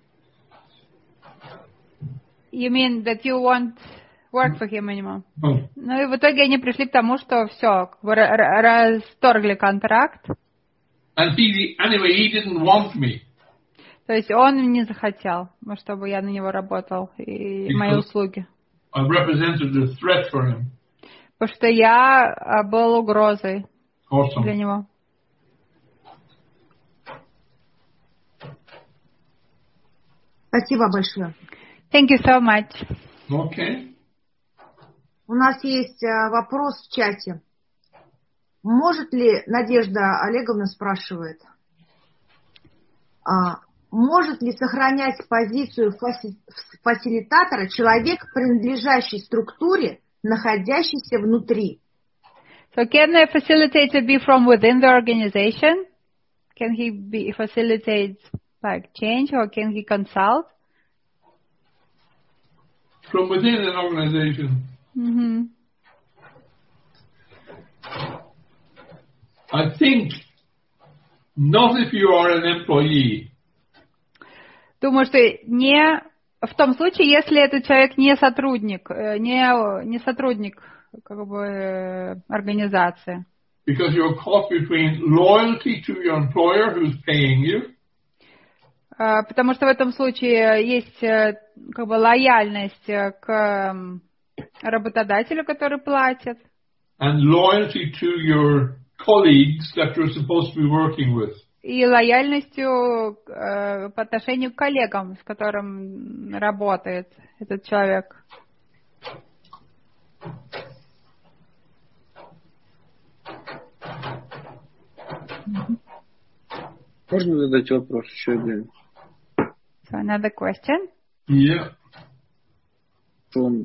You mean that you won't work for him anymore? Oh. Ну и в итоге они пришли к тому, что все, расторгли контракт. And anyway, he didn't want me. То есть он не захотел, чтобы я на него работал и мои услуги. I represented a threat for him. Потому что я был угрозой для него. Спасибо большое. Thank you so much. Okay. У нас есть вопрос в чате. Может ли, Надежда Олеговна спрашивает, может ли сохранять позицию фасилитатора человек, принадлежащий структуре, находящийся внутри? So can a facilitator be from within the organization? Can he facilitate like change or can he consult? From within an organization. Mm-hmm. I think Not if you are an employee. Думаю, что не в том случае, если этот человек не сотрудник, не сотрудник как бы организации. Because you're caught between loyalty to your employer who's paying you. Потому что в этом случае есть как бы лояльность к работодателю, который платит. And loyalty to your colleagues that you're supposed to be working with. И лояльностью по отношению к коллегам, с которым работает этот человек. Можно задать вопрос еще один? So another question. Yeah. Он,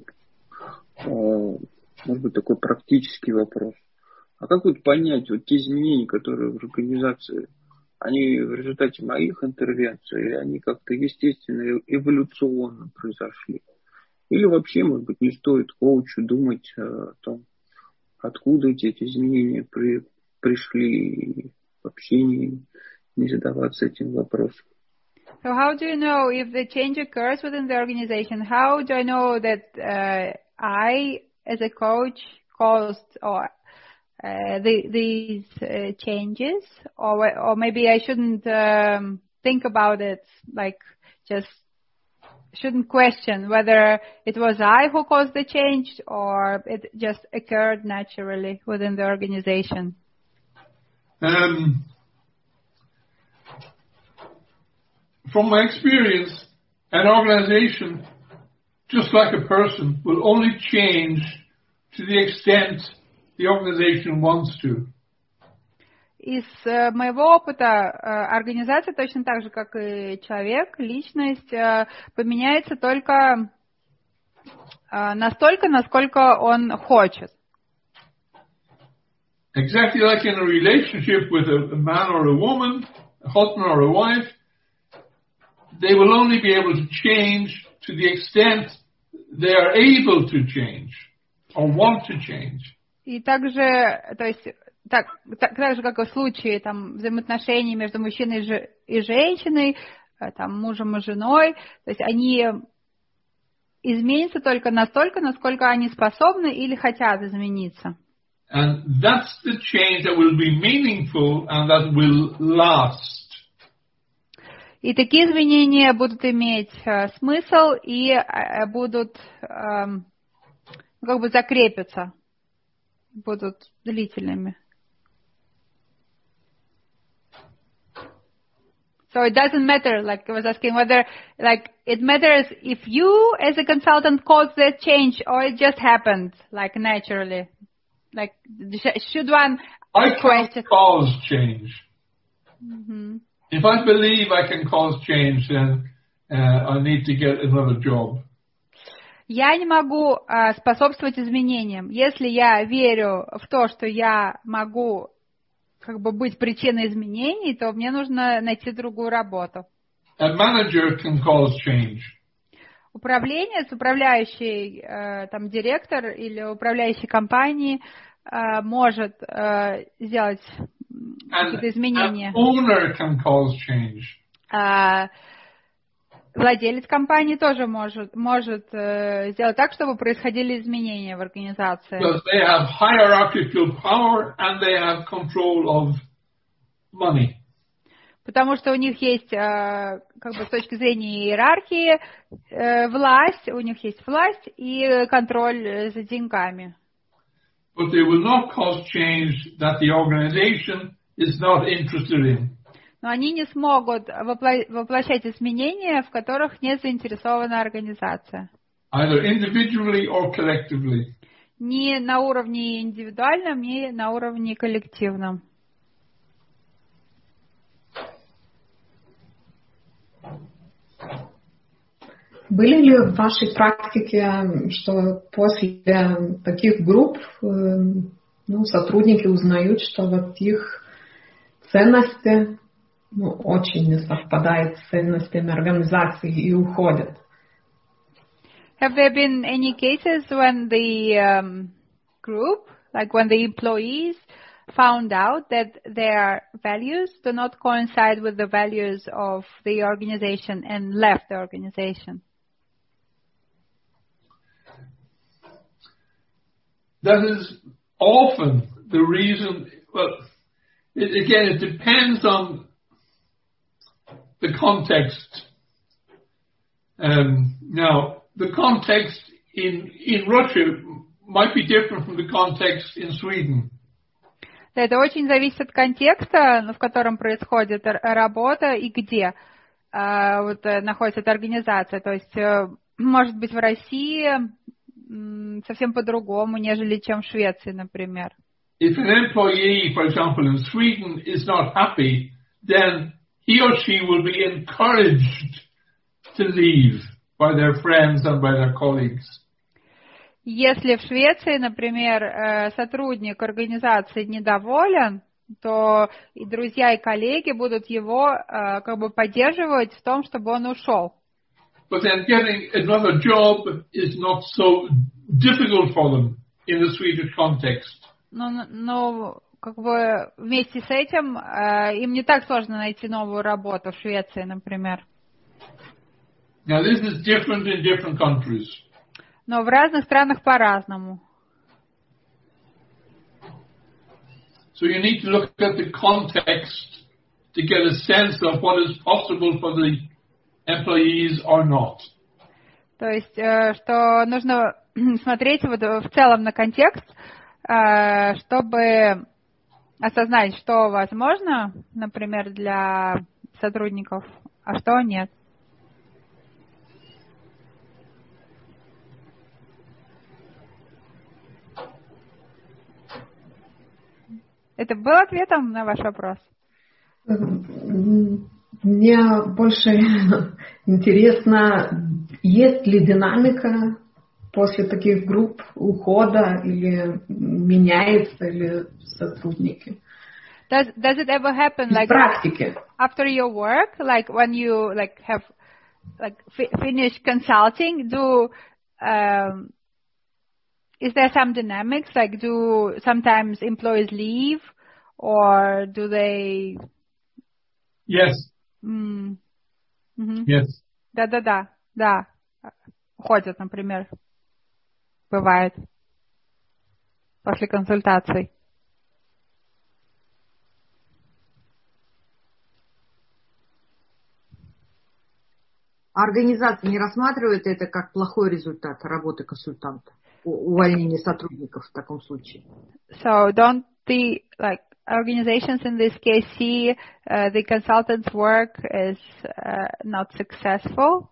может быть, такой практический вопрос. А как вот понять вот те изменения, которые в организации, они в результате моих интервенций, или они как-то естественно, эволюционно произошли? Или вообще, может быть, не стоит коучу думать о том, откуда эти изменения пришли, и вообще не задаваться этим вопросом? So how do you know if the change occurs within the organization? How do I know that I, as a coach, caused or these changes, or maybe I shouldn't think about it, like just shouldn't question whether it was I who caused the change or it just occurred naturally within the organization? From my experience, an organization, just like a person, will only change to the extent the organization wants to. Из моего опыта организация точно так же, как и человек, личность, поменяется только настолько, насколько он хочет. Exactly like in a relationship with a man or a woman, a husband or a wife, they will only be able to change to the extent they are able to change or want to change. И также, то есть, так же, как и в случае там, взаимоотношений между мужчиной и женщиной, там, мужем и женой, то есть они изменятся только настолько, насколько они способны или хотят измениться. And that's the change that will be meaningful and that will last. И такие изменения будут иметь смысл и будут как бы закрепиться, будут длительными. So it doesn't matter, like I was asking, whether like it matters if you as a consultant caused that change or it just happened, like naturally. Like should one I question? can't cause change. Mm-hmm. If I believe I can cause change, then I need to get another job. Я не могу способствовать изменениям. Если я верю в то, что я могу как бы быть причиной изменений, то мне нужно найти другую работу. A manager can cause change. Управленец, управляющий там директор или управляющий компанией может сделать какие-то изменения. An owner can cause change. Владелец компании тоже может сделать так, чтобы происходили изменения в организации. Because they have hierarchical power and they have control of money. Потому что у них есть, как бы с точки зрения иерархии, власть, у них есть власть и контроль за деньгами. But they will not cause change that the organization is not interested in. Но они не смогут воплощать изменения, в которых не заинтересована организация. Either individually or collectively. Ни на уровне индивидуальном, ни на уровне коллективном. Были ли в вашей практике, что после таких групп сотрудники узнают, что вот их ценности очень не совпадают с ценностями организации и уходят? Have there been any cases when the group, like when the employees, found out that their values do not coincide with the values of the organization and left the organization? That is often the reason. Well, it depends on the context. Now, the context in Russia might be different from the context in Sweden. Это очень зависит от контекста, в котором происходит работа и где находится эта организация. То есть, может быть, в России совсем по-другому, нежели чем в Швеции, например. If an employee, for example, in Sweden is not happy, then he or she will be encouraged to leave by their friends and by their colleagues. Если в Швеции, например, сотрудник организации недоволен, то и друзья, и коллеги будут его поддерживать в том, чтобы он ушел. But then getting another job is not so difficult for them in the Swedish context. Но вместе с этим им не так сложно найти новую работу в Швеции, например. Now this is different in different countries. Но в разных странах по-разному. So you need to look at the context to get a sense of what is possible for the employees or not. То есть, что нужно смотреть в целом на контекст, чтобы осознать, что возможно, например, для сотрудников, а что нет. Это был ответом на ваш вопрос? Мне больше интересно, есть ли динамика после таких групп ухода или меняются ли сотрудники? Does it ever happen like after your work, like when you have finished consulting? Is there some dynamics? Like, do sometimes employees leave, or do they? Yes. Mm-hmm. Yes. Да. Уходят, например. Бывает. После консультаций. Организация не рассматривает это как плохой результат работы консультанта, увольнения сотрудников в таком случае. So don't the organizations in this case see the consultant's work as not successful?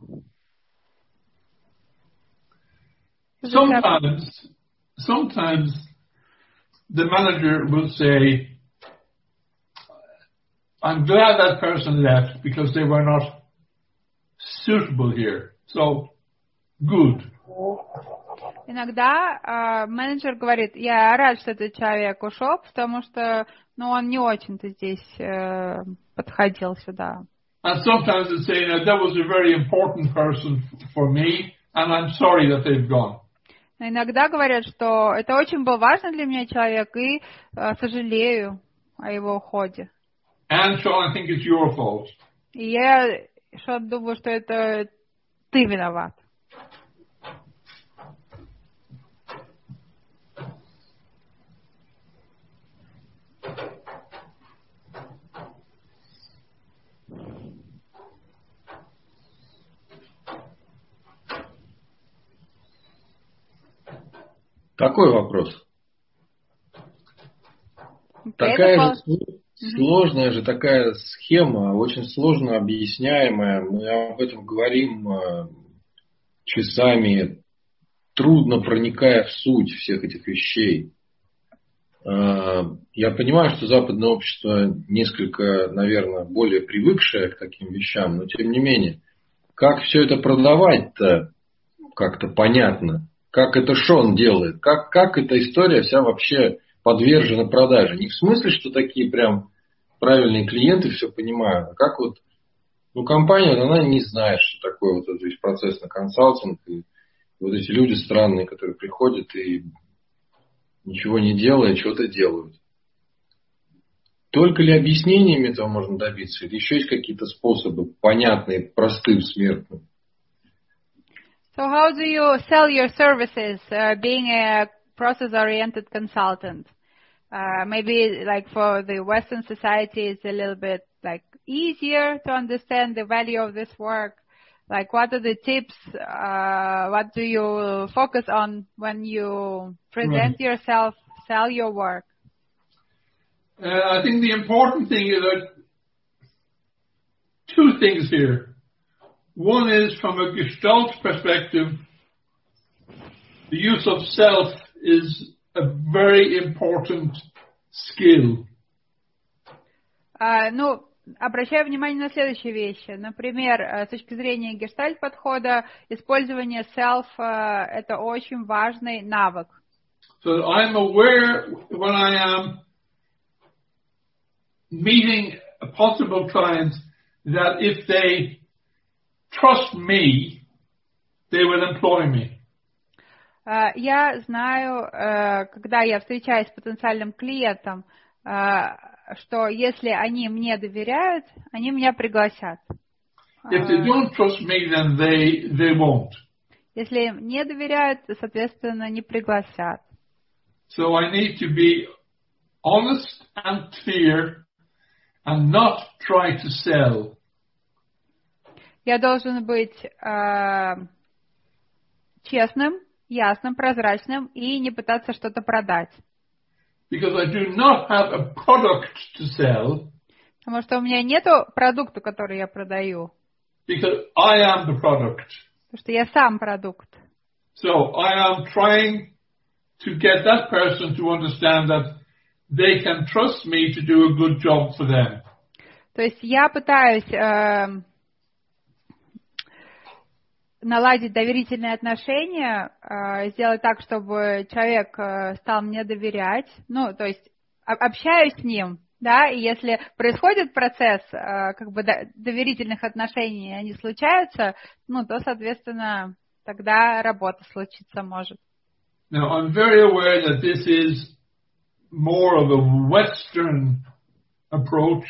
Sometimes the manager will say, I'm glad that person left because they were not suitable here. So, good. Иногда менеджер говорит, я рад, что этот человек ушел, потому что он не очень-то здесь подходил сюда. And sometimes they say, that was a very important person for me, and I'm sorry that they've gone. Иногда говорят, что это очень был важный для меня человек, и сожалею о его уходе. And Sean, I think it's your fault. И я думаю, что это ты виноват. Такой вопрос. Такая же сложная же такая схема, очень сложно объясняемая. Мы об этом говорим часами, трудно проникая в суть всех этих вещей. Я понимаю, что западное общество несколько, наверное, более привыкшее к таким вещам, но тем не менее, как все это продавать-то как-то понятно? Как это Шон делает? Как эта история вся вообще подвержена продаже? Не в смысле, что такие прям правильные клиенты все понимают, а как компания, она не знает, что такое вот этот весь процесс на консалтинг, и вот эти люди странные, которые приходят и ничего не делая, что-то делают. Только ли объяснениями этого можно добиться? Или еще есть какие-то способы, понятные, простым смертным? So how do you sell your services, being a process-oriented consultant? Maybe like for the Western society, it's a little bit like easier to understand the value of this work. Like what are the tips? What do you focus on when you present yourself, sell your work? I think the important thing is that two things here. One is from a Gestalt perspective, the use of self is a very important skill. Ну, обращаю внимание на следующие вещи. Например, с точки зрения гештальт-подхода, использование self – это очень важный навык. So I'm aware when I am meeting a possible client that if they trust me, they will employ me. Я знаю, когда я встречаюсь с потенциальным клиентом, что если они мне доверяют, они меня пригласят. If they don't trust me, then they won't. Если им не доверяют, то, соответственно, не пригласят. So I need to be honest and clear and not try to sell. Я должен быть честным, ясным, прозрачным и не пытаться что-то продать. Because I do not have a product to sell. Потому что у меня нету продукта, который я продаю. Because I am the product. Потому что я сам продукт. So I am trying to get that person to understand that they can trust me to do a good job for them. То есть я пытаюсь наладить доверительные отношения, сделать так, чтобы человек стал мне доверять. Ну, то есть общаюсь с ним, да, и если происходит процесс как бы доверительных отношений, они случаются, ну, то, соответственно, тогда работа случиться может. Now, I'm very aware that this is more of a Western approach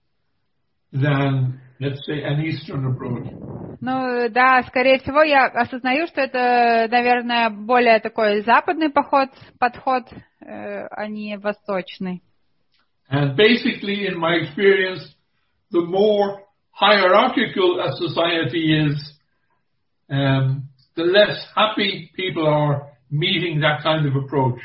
than, let's say, an Eastern approach. Ну, да, скорее всего, я осознаю, что это, наверное, более такой западный подход, а не восточный. And basically, in my experience, the more hierarchical a society is, the less happy people are meeting that kind of approach.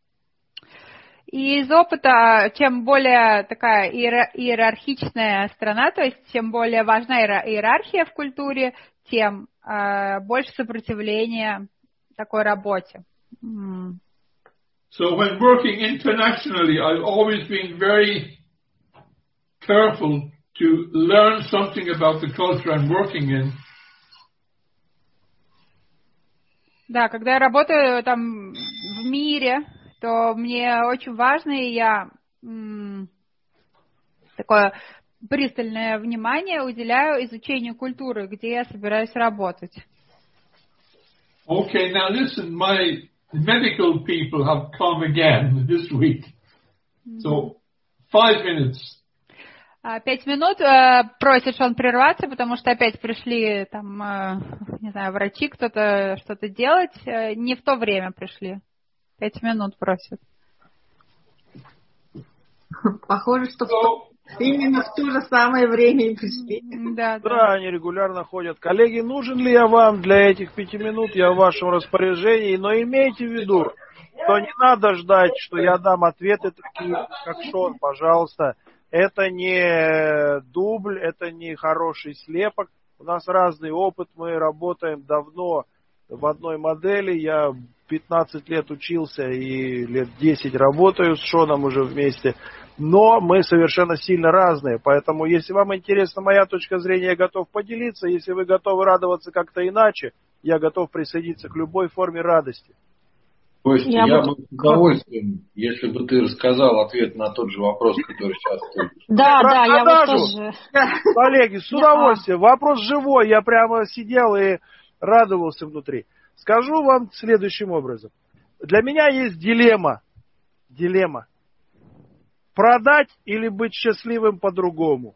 И из опыта, чем более такая иерархичная страна, то есть чем более важна иерархия в культуре, тем больше сопротивления такой работе. So when working internationally, I've always been very careful to learn something about the culture I'm working in. Да, когда я работаю там в мире, то мне очень важно, и я такое пристальное внимание уделяю изучению культуры, где я собираюсь работать. Okay, now listen, my medical people have come again this week. So, 5 minutes. 5 минут просит Шон прерваться, потому что опять пришли там, не знаю, врачи, кто-то что-то делать. Не в то время пришли. 5 минут просят. Похоже, что именно в то же самое время и пришли. Да, они регулярно ходят. Коллеги, нужен ли я вам для этих 5 минут? Я в вашем распоряжении. Но имейте в виду, что не надо ждать, что я дам ответы такие, как Шон, пожалуйста. Это не дубль, это не хороший слепок. У нас разный опыт, мы работаем давно в одной модели. Я 15 лет учился и лет 10 работаю с Шоном уже вместе. Но мы совершенно сильно разные. Поэтому, если вам интересна моя точка зрения, я готов поделиться. Если вы готовы радоваться как-то иначе, я готов присоединиться к любой форме радости. Костя, я бы с удовольствием, если бы ты рассказал ответ на тот же вопрос, который сейчас ты... Да, я вот тоже... Коллеги, с удовольствием. Вопрос живой. Я прямо сидел и радовался внутри. Скажу вам следующим образом. Для меня есть дилемма. Продать или быть счастливым по-другому?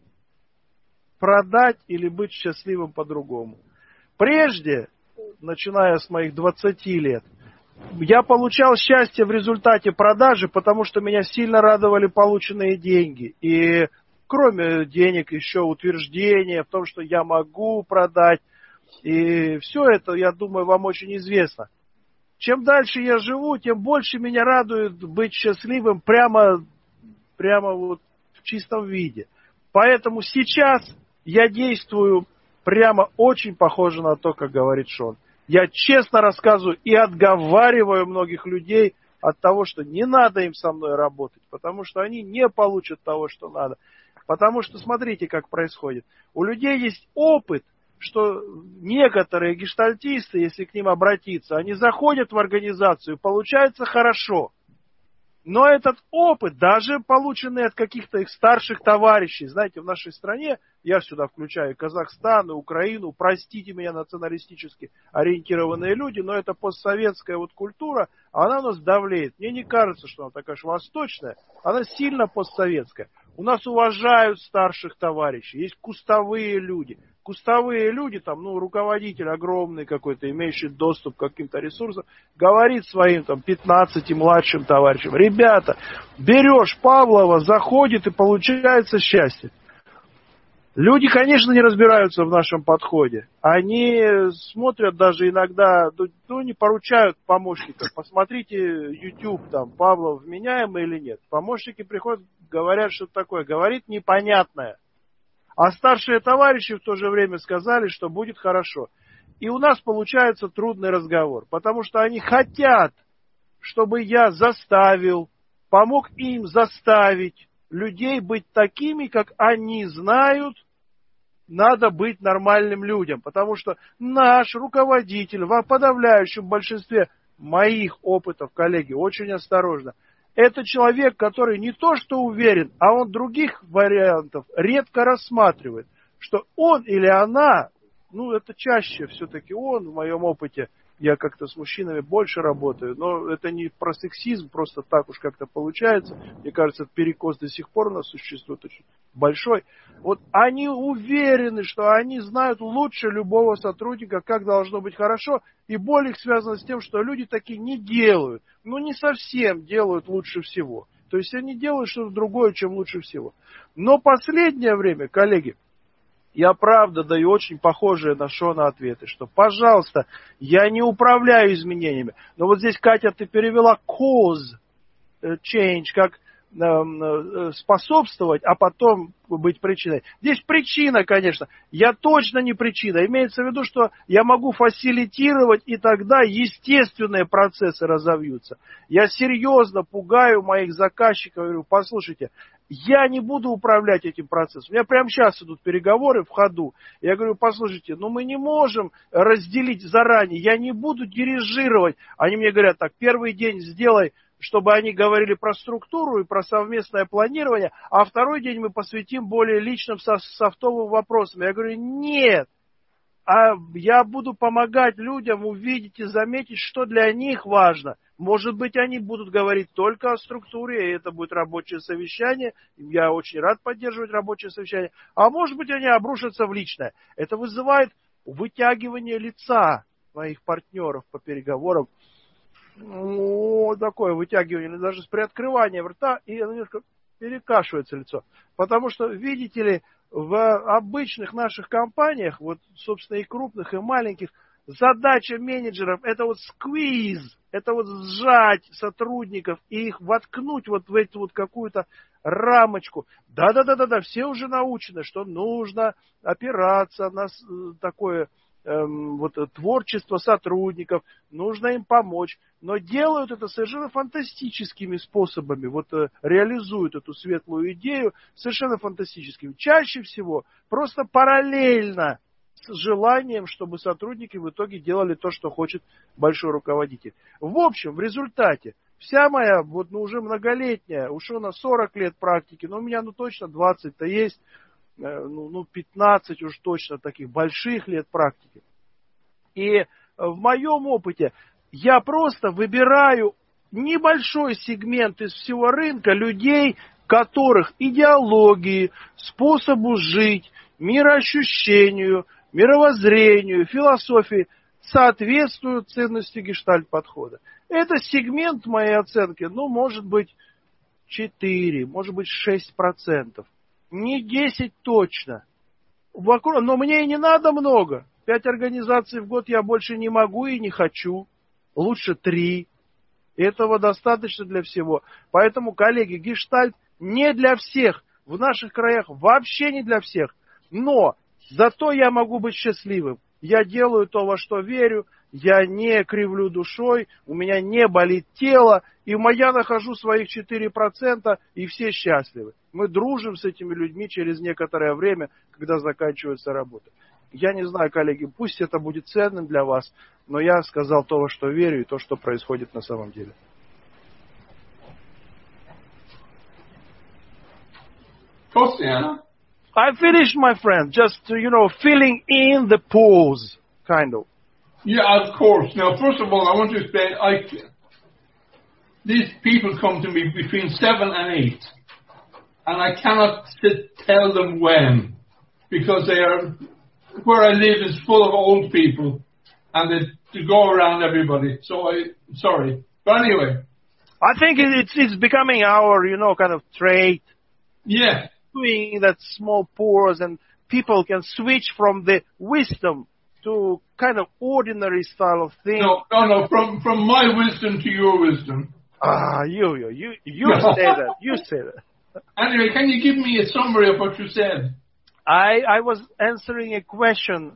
Продать или быть счастливым по-другому? Прежде, начиная с моих 20 лет, я получал счастье в результате продажи, потому что меня сильно радовали полученные деньги. И кроме денег еще утверждение в том, что я могу продать. И все это, я думаю, вам очень известно. Чем дальше я живу, тем больше меня радует быть счастливым прямо вот в чистом виде. Поэтому сейчас я действую прямо очень похоже на то, как говорит Шон. Я честно рассказываю и отговариваю многих людей от того, что не надо им со мной работать, потому что они не получат того, что надо. Потому что смотрите, как происходит. У людей есть опыт, что некоторые гештальтисты, если к ним обратиться, они заходят в организацию, получается хорошо. Но этот опыт, даже полученный от каких-то их старших товарищей, знаете, в нашей стране, я сюда включаю Казахстан и Украину, простите меня, националистически ориентированные люди, но это постсоветская вот культура, она нас давлеет. Мне не кажется, что она такая же восточная, она сильно постсоветская. У нас уважают старших товарищей, есть кустовые люди. Кустовые люди, там, руководитель огромный какой-то, имеющий доступ к каким-то ресурсам, говорит своим 15 младшим товарищам: ребята, берешь Павлова, заходит и получается счастье. Люди, конечно, не разбираются в нашем подходе. Они смотрят даже иногда, не поручают помощников. Посмотрите YouTube, Павлов вменяемый или нет. Помощники приходят, говорят что-то такое, говорит непонятное. А старшие товарищи в то же время сказали, что будет хорошо. И у нас получается трудный разговор, потому что они хотят, чтобы я помог им заставить людей быть такими, как они знают, надо быть нормальным людям. Потому что наш руководитель в подавляющем большинстве моих опытов, коллеги, очень осторожно, это человек, который не то что уверен, а он других вариантов редко рассматривает. Что он или она, это чаще все-таки он, в моем опыте, я как-то с мужчинами больше работаю, но это не про сексизм, просто так уж как-то получается. Мне кажется, этот перекос до сих пор у нас существует очень большой. Вот они уверены, что они знают лучше любого сотрудника, как должно быть хорошо, и боль их связана с тем, что люди такие не делают, не совсем делают лучше всего. То есть они делают что-то другое, чем лучше всего. Но последнее время, коллеги, я правда даю очень похожие на Шона ответы, что, пожалуйста, я не управляю изменениями. Но вот здесь, Катя, ты перевела cause change, как способствовать, а потом быть причиной. Здесь причина, конечно. Я точно не причина. Имеется в виду, что я могу фасилитировать, и тогда естественные процессы разовьются. Я серьезно пугаю моих заказчиков, говорю: послушайте, я не буду управлять этим процессом. У меня прямо сейчас идут переговоры в ходу. Я говорю: послушайте, мы не можем разделить заранее. Я не буду дирижировать. Они мне говорят: так, первый день сделай, чтобы они говорили про структуру и про совместное планирование, а второй день мы посвятим более личным софтовым вопросам. Я говорю: нет. А я буду помогать людям увидеть и заметить, что для них важно. Может быть, они будут говорить только о структуре, и это будет рабочее совещание. Я очень рад поддерживать рабочее совещание. А может быть, они обрушатся в личное. Это вызывает вытягивание лица моих партнеров по переговорам. Такое вытягивание, даже с приоткрыванием рта, и немножко перекашивается лицо. Потому что, видите ли, в обычных наших компаниях, вот, собственно, и крупных, и маленьких, задача менеджеров — это вот сквиз, это вот сжать сотрудников и их воткнуть вот в эту вот какую-то рамочку. Да, все уже научены, что нужно опираться на такое творчество сотрудников, нужно им помочь, но делают это совершенно фантастическими способами, реализуют эту светлую идею совершенно фантастическими. Чаще всего просто параллельно с желанием, чтобы сотрудники в итоге делали то, что хочет большой руководитель. В общем, в результате вся моя, уже многолетняя, у Шона 40 лет практики, но у меня точно 20-то есть, 15 уж точно таких больших лет практики. И в моем опыте я просто выбираю небольшой сегмент из всего рынка людей, которых идеологии, способу жить, мироощущению, мировоззрению, философии соответствуют ценности гештальт-подхода. Это сегмент, моей оценки, может быть 4, может быть 6%. Не 10 точно. Но мне и не надо много. 5 организаций в год я больше не могу и не хочу. Лучше 3. Этого достаточно для всего. Поэтому, коллеги, гештальт не для всех. В наших краях вообще не для всех. Но зато я могу быть счастливым. Я делаю то, во что верю. Я не кривлю душой. У меня не болит тело. И я нахожу своих 4%, и все счастливы. Мы дружим с этими людьми через некоторое время, когда заканчивается работа. Я не знаю, коллеги, пусть это будет ценным для вас, но я сказал то, во что верю, и то, что происходит на самом деле. Kostya? I finished, my friend, just, filling in the pause, kind of. Yeah, of course. Now, first of all, I want to explain, these people come to me between 7 and 8, and I cannot tell them when, because where I live is full of old people, and they go around everybody, so sorry. But anyway. I think it's becoming our, kind of trait. Yeah. Doing that small pause, and people can switch from the wisdom to kind of ordinary style of thing. No, from my wisdom to your wisdom. You say that. You say that. Anyway, can you give me a summary of what you said? I was answering a question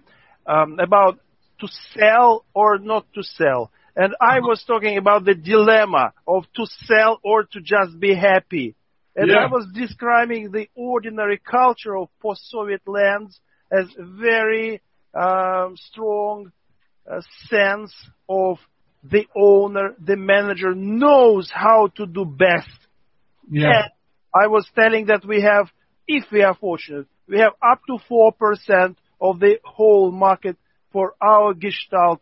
about to sell or not to sell. And I was talking about the dilemma of to sell or to just be happy. And I was describing the ordinary culture of post-Soviet lands as very strong sense of the owner, the manager knows how to do best. Yeah. And I was telling that we have, if we are fortunate, we have up to 4% of the whole market for our Gestalt.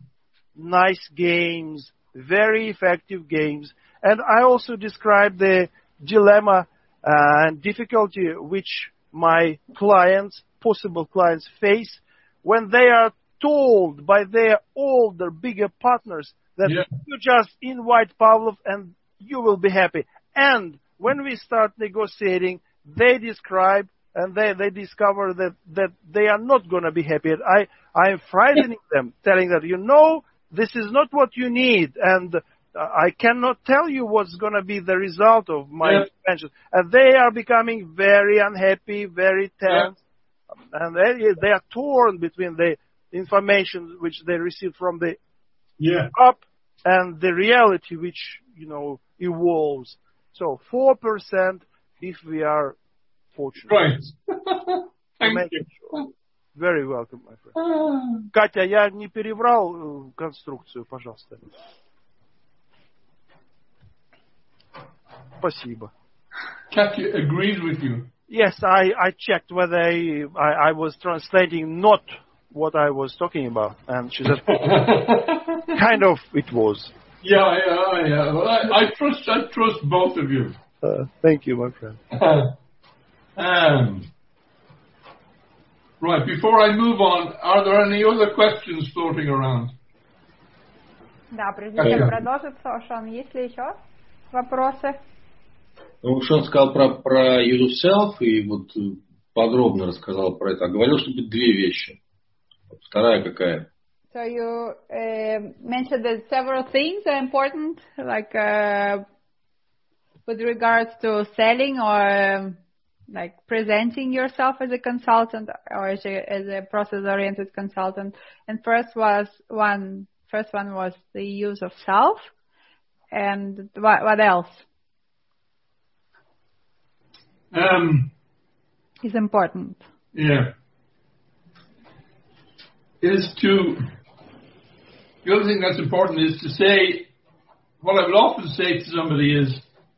Nice games, very effective games. And I also described the dilemma and difficulty which my clients, possible clients, face when they are told by their older, bigger partners that you just invite Pavlov and you will be happy. And when we start negotiating, they describe and they discover that they are not going to be happy. And I am frightening them, telling them, this is not what you need, and I cannot tell you what's going to be the result of my intervention. And they are becoming very unhappy, very tense, and they are torn between the information which they receive from the up and the reality which, evolves. So 4% if we are fortunate. Right. Thank you. Sure. Very welcome, my friend. Катя, я не переврал конструкцию, пожалуйста. Спасибо. Katya agreed with you. Yes, I checked whether I was translating not what I was talking about, and she said, kind of it was. Yeah. Well, I trust both of you. Thank you, my friend. Right, before I move on, are there any other questions floating around? Да, прежде чем продолжить, Шон, есть ли еще вопросы? Шон сказал про use of self и вот подробно рассказал про это. А говорил, что будет две вещи. Вторая какая? So you mentioned that several things are important, like with regards to selling or like presenting yourself as a consultant or as a process-oriented consultant. And first one was the use of self. And what else? Is important. Yeah. The other thing that's important is to say, what I would often say to somebody is,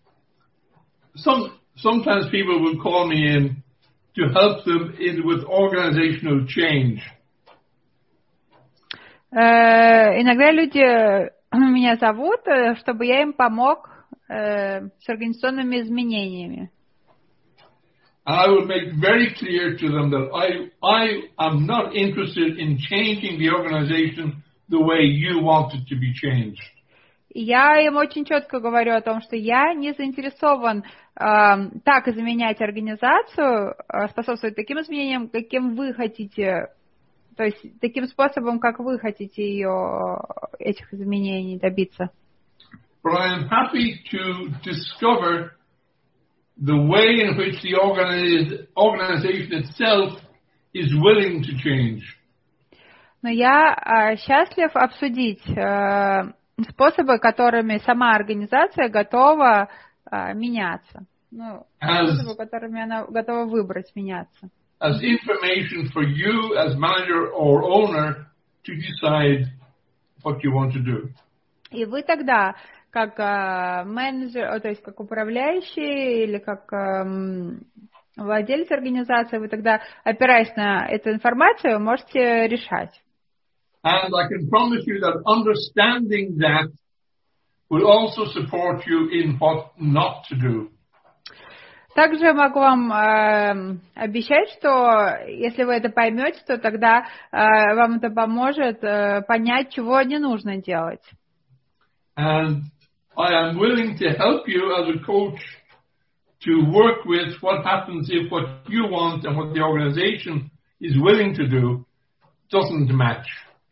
sometimes people will call me in to help them with organizational change. Иногда люди меня зовут, чтобы я им помог с организационными изменениями. And I will make very clear to them that I am not interested in changing the organization the way you want it to be changed. Я им очень четко говорю о том, что я не заинтересован так изменять организацию, способствовать таким изменениям, каким вы хотите, то есть таким способом, как вы хотите этих изменений добиться. But I am happy to discover the way in which the organization itself is willing to change. Но я счастлив обсудить способы, которыми сама организация готова меняться. Способы, которыми она готова выбрать меняться. As information for you as manager or owner to decide what you want to do. И вы тогда, как менеджер, то есть как управляющий или как владелец организации, вы тогда, опираясь на эту информацию, можете решать. And I can promise you that understanding that will also support you in what not to do. Также могу вам обещать, что если вы это поймете, то тогда вам это поможет понять, чего не нужно делать. And I am willing to help you as a coach to work with what happens if what you want and what the organization is willing to do doesn't match.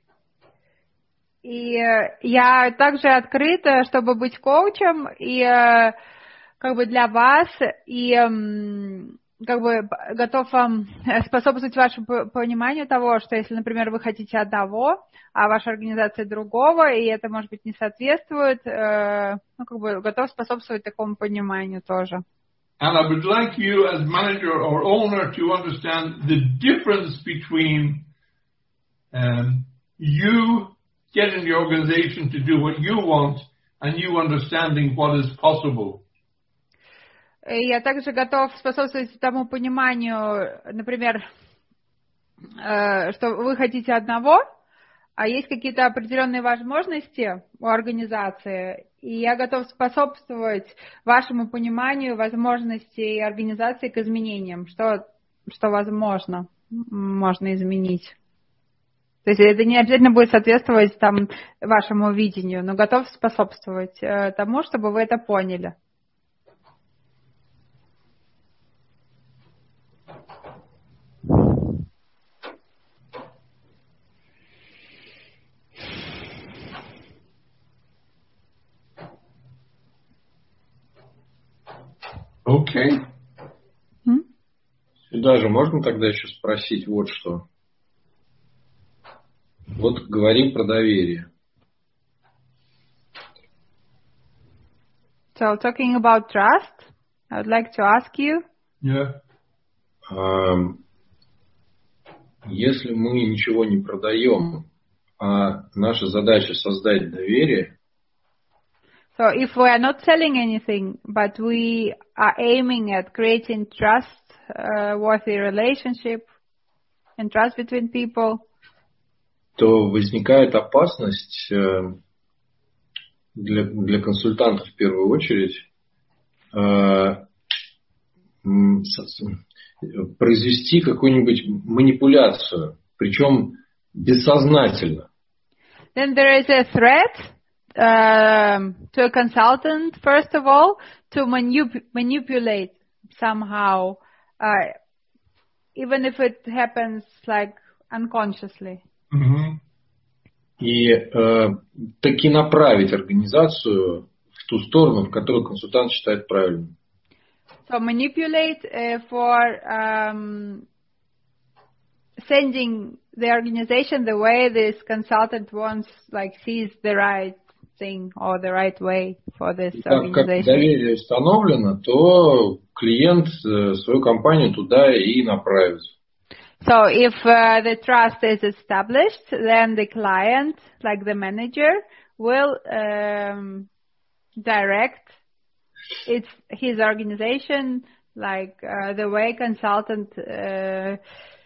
И я также открыта, чтобы быть коучем и как бы для вас, и как бы готов вам способствовать вашему пониманию того, что если, например, вы хотите одного, а ваша организация другого, и это, может быть, не соответствует, как бы готов способствовать такому пониманию тоже. And I would like you as manager or owner to understand the difference between you getting the organization to do what you want and you understanding what is possible. Я также готов способствовать тому пониманию, например, что вы хотите одного, а есть какие-то определенные возможности у организации, и я готов способствовать вашему пониманию возможностей организации к изменениям, что возможно, можно изменить. То есть это не обязательно будет соответствовать там вашему видению, но готов способствовать тому, чтобы вы это поняли. Окей. Сюда же можно тогда еще спросить вот что. Вот говорим про доверие. So talking about trust, I would like to ask you. Yeah. Если мы ничего не продаем, а наша задача создать доверие. So if we are not selling anything, but we are aiming at creating trust-worthy relationship and trust between people, то возникает опасность для консультантов в первую очередь произвести какую-нибудь манипуляцию, причем бессознательно. Then there is a threat to a consultant, first of all, to manipulate somehow, even if it happens like unconsciously. Mm-hmm. И таки направить организацию в ту сторону, в которую консультант считает правильной. So manipulate for sending the organization the way this consultant wants, like sees the right thing or the right way for this organization. Как доверие установлено, то клиент свою компанию туда и направит. So if the trust is established, then the client, like the manager, will direct his organization like the way consultant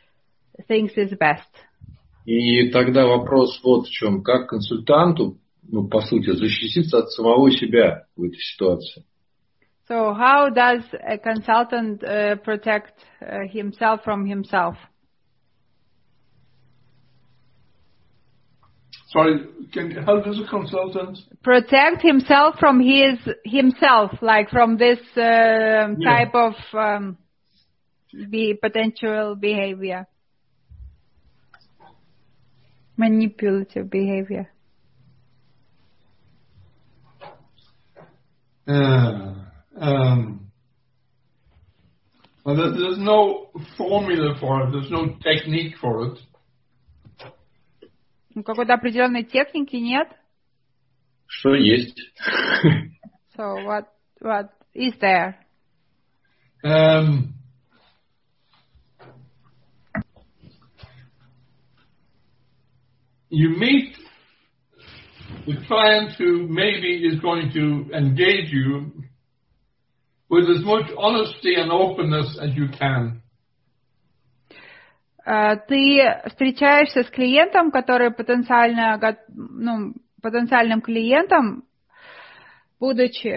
thinks is best. И тогда вопрос вот в чем. Как консультанту по сути, защититься от самого себя в этой ситуации? So how does a consultant protect himself from himself? Sorry, how does a consultant Protect himself from himself, like from this type of potential behavior, manipulative behavior. Well, there's no formula for it. There's no technique for it. Какой-то определенной техники нет. Что есть? So what is there? You meet the client who maybe is going to engage you with as much honesty and openness as you can. Ты встречаешься с клиентом, который потенциальным клиентом, будучи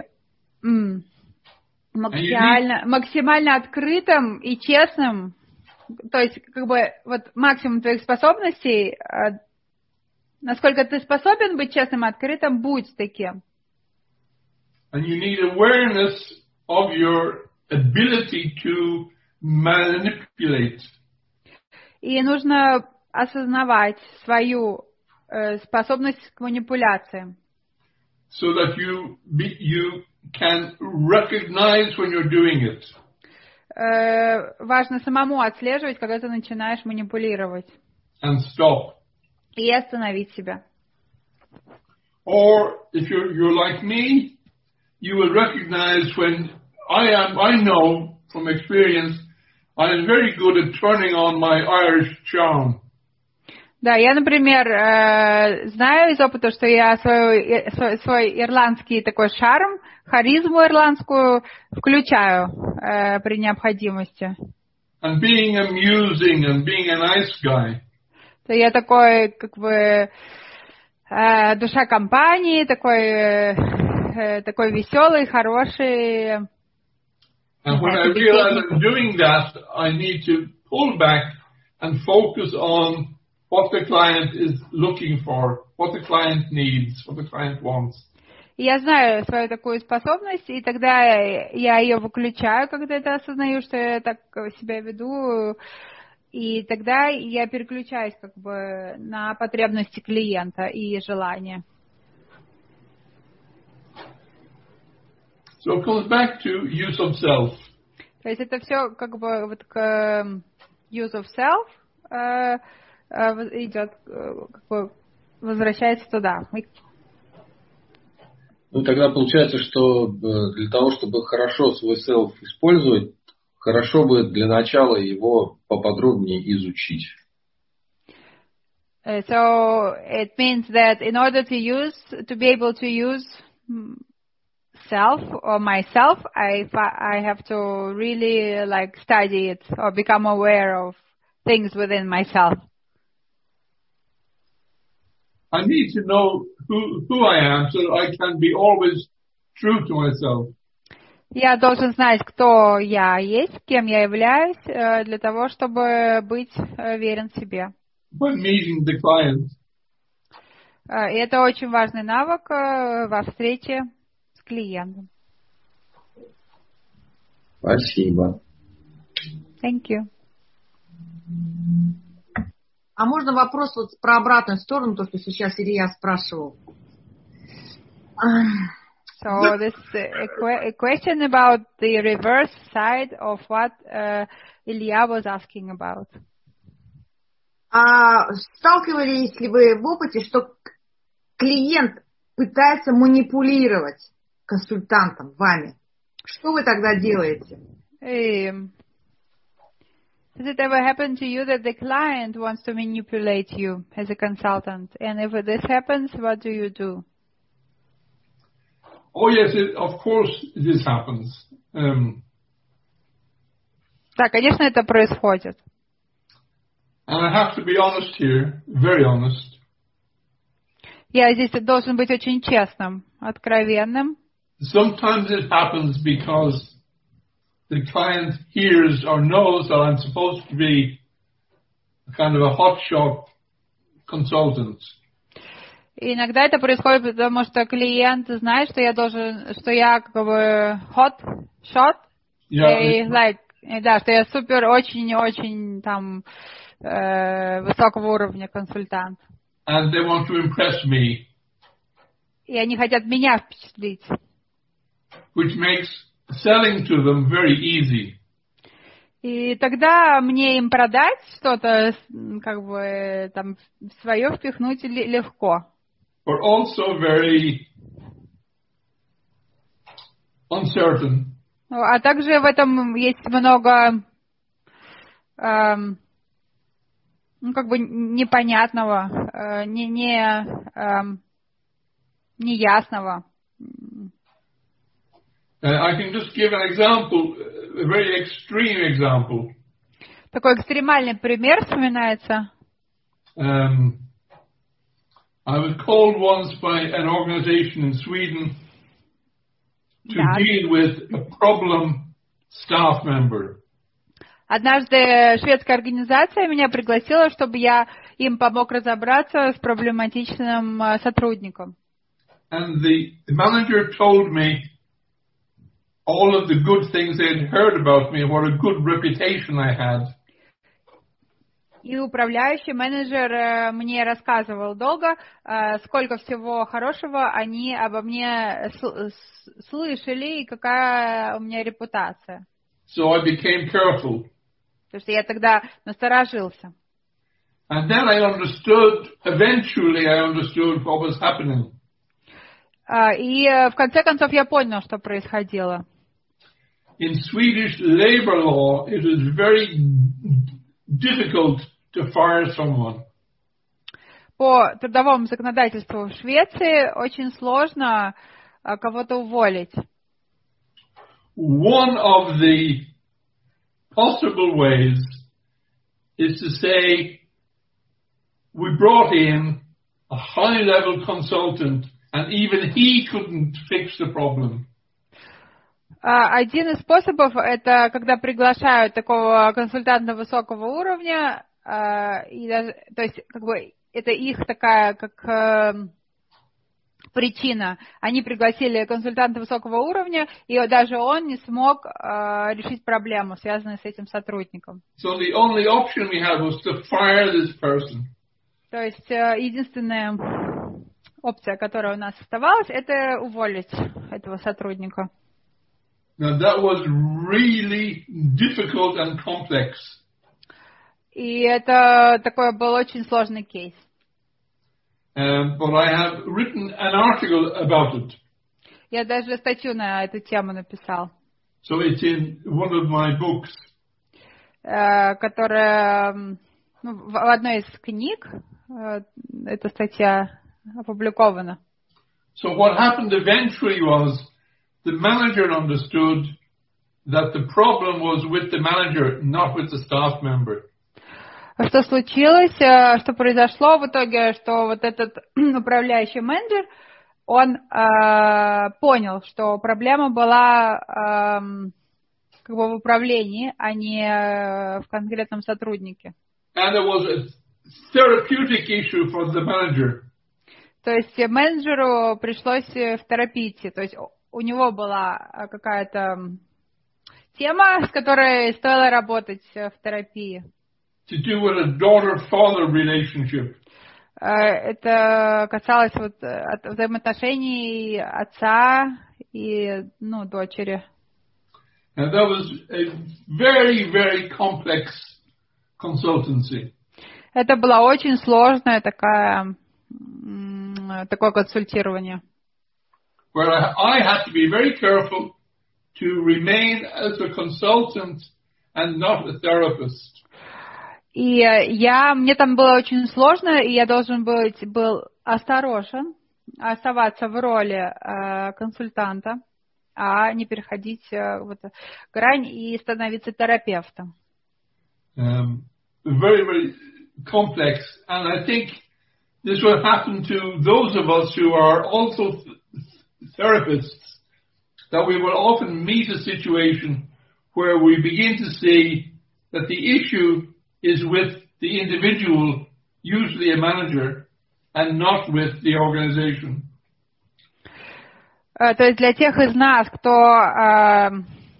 максимально открытым и честным, то есть вот максимум твоих способностей, насколько ты способен быть честным и открытым, будь таким. And you need awareness of your ability to manipulate. И нужно осознавать свою способность к манипуляции. So that you can recognize when you're doing it. Важно самому отслеживать, когда ты начинаешь манипулировать. And stop. И остановить себя. Or if you're like me, you will recognize when I know from experience, I am very good at turning on my Irish charm. Да, я, например, знаю из опыта, что я свой ирландский такой шарм, харизму ирландскую включаю при необходимости. And being amusing and being a nice guy. То я такой, душа компании, такой веселый, хороший. And when I realize I'm doing that, I need to pull back and focus on what the client is looking for, what the client needs, what the client wants. Я знаю свою такую способность, и тогда я ее выключаю, когда это осознаю, что я так себя веду, и тогда я переключаюсь на потребности клиента и желания. So it comes back to use of self. То есть это все к use of self идет, возвращается туда. Тогда получается, что для того, чтобы хорошо свой self использовать, хорошо бы для начала его поподробнее изучить. So it means that in order to be able to use self or myself, I have to really study it or become aware of things within myself. I need to know who I am so that I can be always true to myself. Я должен знать, кто я есть, кем я являюсь, для того, чтобы быть верен себе. When meeting the client. И это очень важный навык во встрече с клиентом. Спасибо. Thank you. А можно вопрос про обратную сторону, то, что сейчас Илья спрашивал? So this a question about the reverse side of what Ilya was asking about. Сталкивались ли вы в опыте, что клиент пытается манипулировать консультантом, вами? Что вы тогда делаете? Has it ever happened to you that the client wants to manipulate you as a consultant? And if this happens, what do you do? Oh yes, of course this happens. Да, конечно, это происходит. And I have to be honest here, very honest. Я здесь должен быть очень честным, откровенным. Sometimes it happens because the client hears or knows that I'm supposed to be kind of a hotshot consultant. И иногда это происходит, потому что клиент знает, что я как бы hot shot, что я супер, очень там высокого уровня консультант. And they want to impress me. И они хотят меня впечатлить. Which makes selling to them very easy. И тогда мне им продать что-то, как бы там свое впихнуть легко. But also very uncertain. А также в этом есть много как бы непонятного, неясного. I can just give an example, a very extreme example. Такой экстремальный пример вспоминается. I was called once by an organization in Sweden to deal with a problem staff member. Однажды шведская организация меня пригласила, чтобы я им помог разобраться с проблематичным сотрудником. And the manager told me all of the good things they had heard about me, what a good reputation I had. И управляющий менеджер мне рассказывал долго, сколько всего хорошего они обо мне слышали и какая у меня репутация. So I became careful. Потому что я тогда насторожился. And then I understood, eventually I understood what was happening. И в конце концов я понял, что происходило. In Swedish labor law, it is very difficult to fire someone. По трудовому законодательству в Швеции очень сложно кого-то уволить. One of the possible ways is to say, we brought in a high-level consultant and even he couldn't fix the problem. Один из способов — это когда приглашают такого консультанта высокого уровня, и даже, то есть как бы это их такая как причина. Они пригласили консультанта высокого уровня, и даже он не смог решить проблему, связанную с этим сотрудником. So the only option we had was to fire this person. То есть единственная опция, которая у нас оставалась, это уволить этого сотрудника. Now that was really difficult and complex. И это такой был очень сложный кейс. But I have written an article about it. Я даже статью на эту тему написал. So it's in one of my books. Которая в одной из книг эта статья опубликована. So what happened eventually was the manager understood that the problem was with the manager, not with the staff member. Что случилось, что произошло в итоге, что вот этот управляющий менеджер, он понял, что проблема была как бы в управлении, а не в конкретном сотруднике. And it was a therapeutic issue for the manager. То есть менеджеру пришлось в терапии, то есть у него была какая-то тема, с которой стоило работать в терапии. To do with a daughter-father relationship. Это касалось вот взаимоотношений отца и дочери. And that was a very, very complex consultancy. Это было очень сложное такое консультирование. Where I had to be very careful to remain as a consultant and not a therapist. И мне там было очень сложно, и я должен был осторожен, оставаться в роли консультанта, а не переходить вот грань и становиться терапевтом. Very, very complex, and I think this will happen to those of us who are also therapists, that we will often meet a situation where we begin to see that the issue is with the individual, usually a manager, and not with the organization. То есть для тех из нас, кто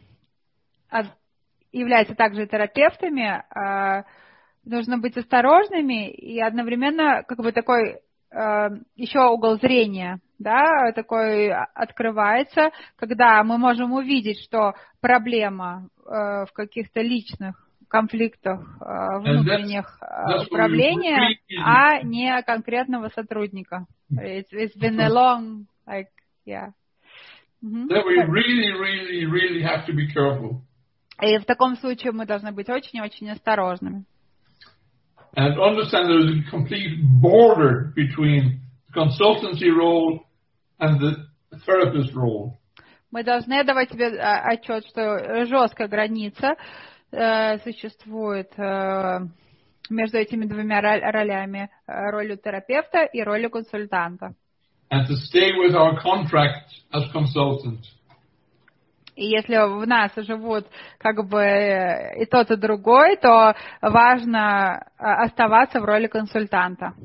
является также терапевтами, нужно быть осторожными и одновременно как бы такой еще угол зрения, да, такой открывается, когда мы можем увидеть, что проблема в каких-то личных конфликтах внутренних управления, а не конкретного сотрудника. It's been a long, like, yeah. That we really have to be careful. И в таком случае мы должны быть очень-очень осторожными. And understand there is a complete border between the consultancy role and the therapist role. Мы должны давать себе отчет, что жесткая граница существует между этими двумя ролями, ролью терапевта и ролью консультанта. And to stay with our contract as consultants. И если в нас живут как бы и тот, и другой, то важно оставаться в роли консультанта.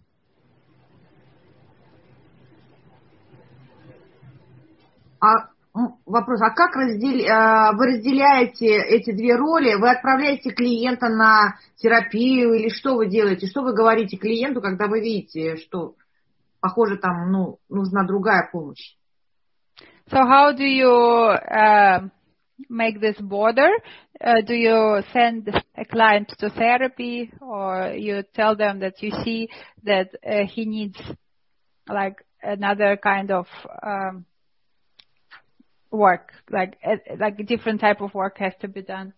Вопрос, а как вы разделяете эти две роли? Вы отправляете клиента на терапию или что вы делаете? Что вы говорите клиенту, когда вы видите, что, похоже, там нужна другая помощь? So how do you make this border? Do you send a client to therapy, or you tell them that you see that he needs like another kind of work, like a different type of work has to be done?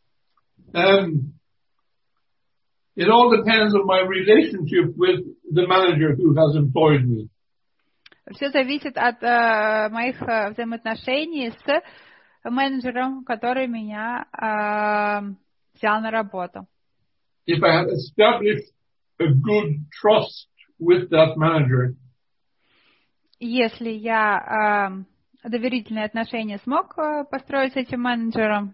It all depends on my relationship with the manager who has employed me. Все зависит от моих взаимоотношений с менеджером, который меня взял на работу. If I have established a good trust with that manager, если я доверительные отношения смог построить с этим менеджером,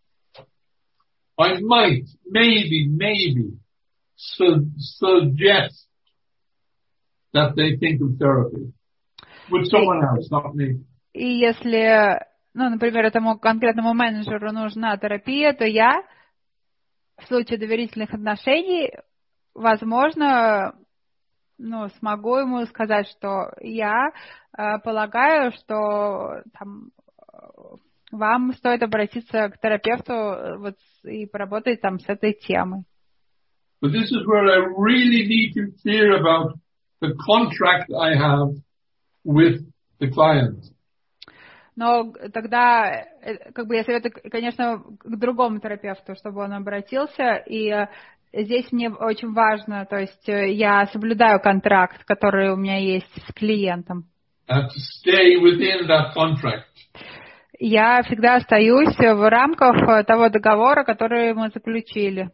I might, maybe suggest that they think of therapy with someone else, not me. И если, например, этому конкретному менеджеру нужна терапия, то я в случае доверительных отношений, возможно, смогу ему сказать, что я полагаю, что там, вам стоит обратиться к терапевту и поработать там с этой темой. But this is where I really need to hear about the contract I have with the client. Но тогда, я советую, конечно, к другому терапевту, чтобы он обратился, и здесь мне очень важно, то есть я соблюдаю контракт, который у меня есть с клиентом. And to stay within that contract. Я всегда остаюсь в рамках того договора, который мы заключили.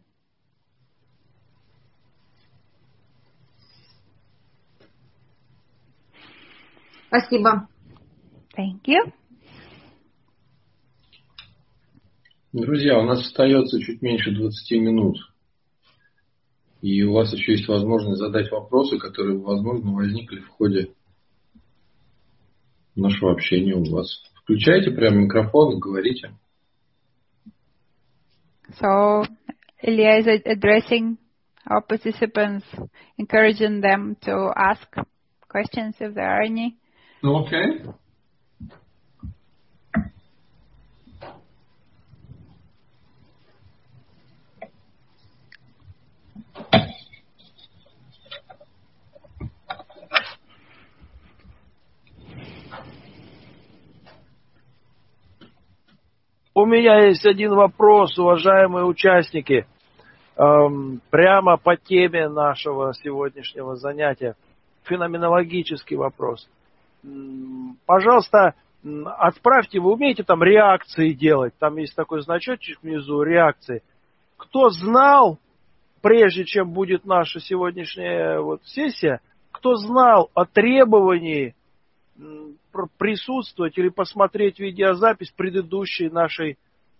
Спасибо. Thank you. Друзья, у нас остается чуть меньше 20 минут. И у вас еще есть возможность задать вопросы, которые, возможно, возникли в ходе нашего общения у вас. Включайте прямо микрофон и говорите. So, Ilya is addressing our participants, encouraging them to ask questions if there are any. Okay. У меня есть один вопрос, уважаемые участники, прямо по теме нашего сегодняшнего занятия. Феноменологический вопрос. Пожалуйста, отправьте, вы умеете там реакции делать, там есть такой значочек внизу, реакции. Кто знал, прежде чем будет наша сегодняшняя сессия, кто знал о требовании присутствовать или посмотреть видеозапись предыдущей нашей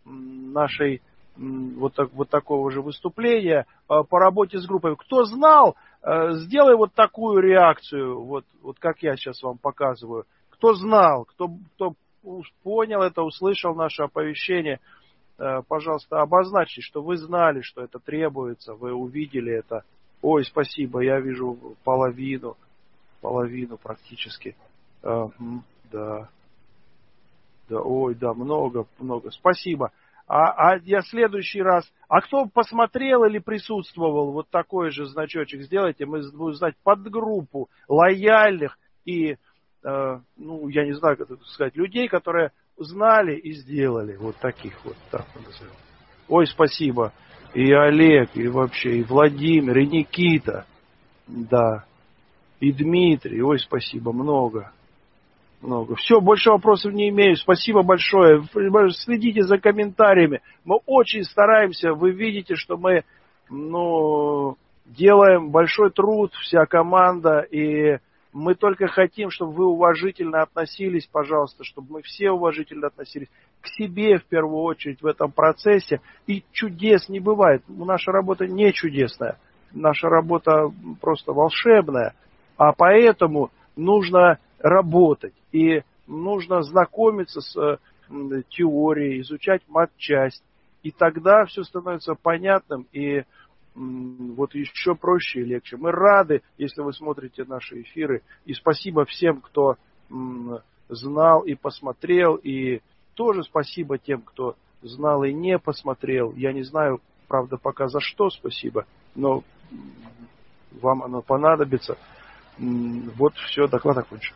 вот такого же выступления по работе с группой. Кто знал, сделай вот такую реакцию, вот как я сейчас вам показываю. Кто знал, кто понял это, услышал наше оповещение, пожалуйста, обозначьте, что вы знали, что это требуется, вы увидели это. Ой, спасибо, я вижу половину практически. Да, ой, да, много. Спасибо. А я в следующий раз... А кто посмотрел или присутствовал, вот такой же значочек сделайте, мы будем знать подгруппу лояльных и, я не знаю, как это сказать, людей, которые знали и сделали. Вот таких вот, так мы назовем. Ой, спасибо. И Олег, и вообще, и Владимир, и Никита. Да. И Дмитрий. Ой, спасибо, много. Все, больше вопросов не имею. Спасибо большое. Следите за комментариями. Мы очень стараемся. Вы видите, что мы делаем большой труд, вся команда. И мы только хотим, чтобы вы уважительно относились, пожалуйста, чтобы мы все уважительно относились к себе в первую очередь в этом процессе. И чудес не бывает. Наша работа не чудесная. Наша работа просто волшебная. А поэтому нужно работать. И нужно знакомиться с теорией, изучать матчасть. И тогда все становится понятным и вот еще проще и легче. Мы рады, если вы смотрите наши эфиры. И спасибо всем, кто знал и посмотрел. И тоже спасибо тем, кто знал и не посмотрел. Я не знаю, правда, пока за что спасибо, но вам оно понадобится. Вот все, доклад окончен.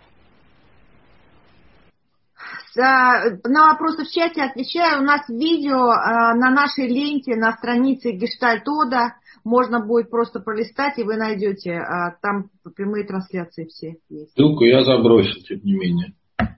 На вопросы в чате отвечаю. У нас видео на нашей ленте, на странице Гештальт-Ода. Можно будет просто пролистать, и вы найдете. Там прямые трансляции все есть. Ссылку я забросил, тем не менее.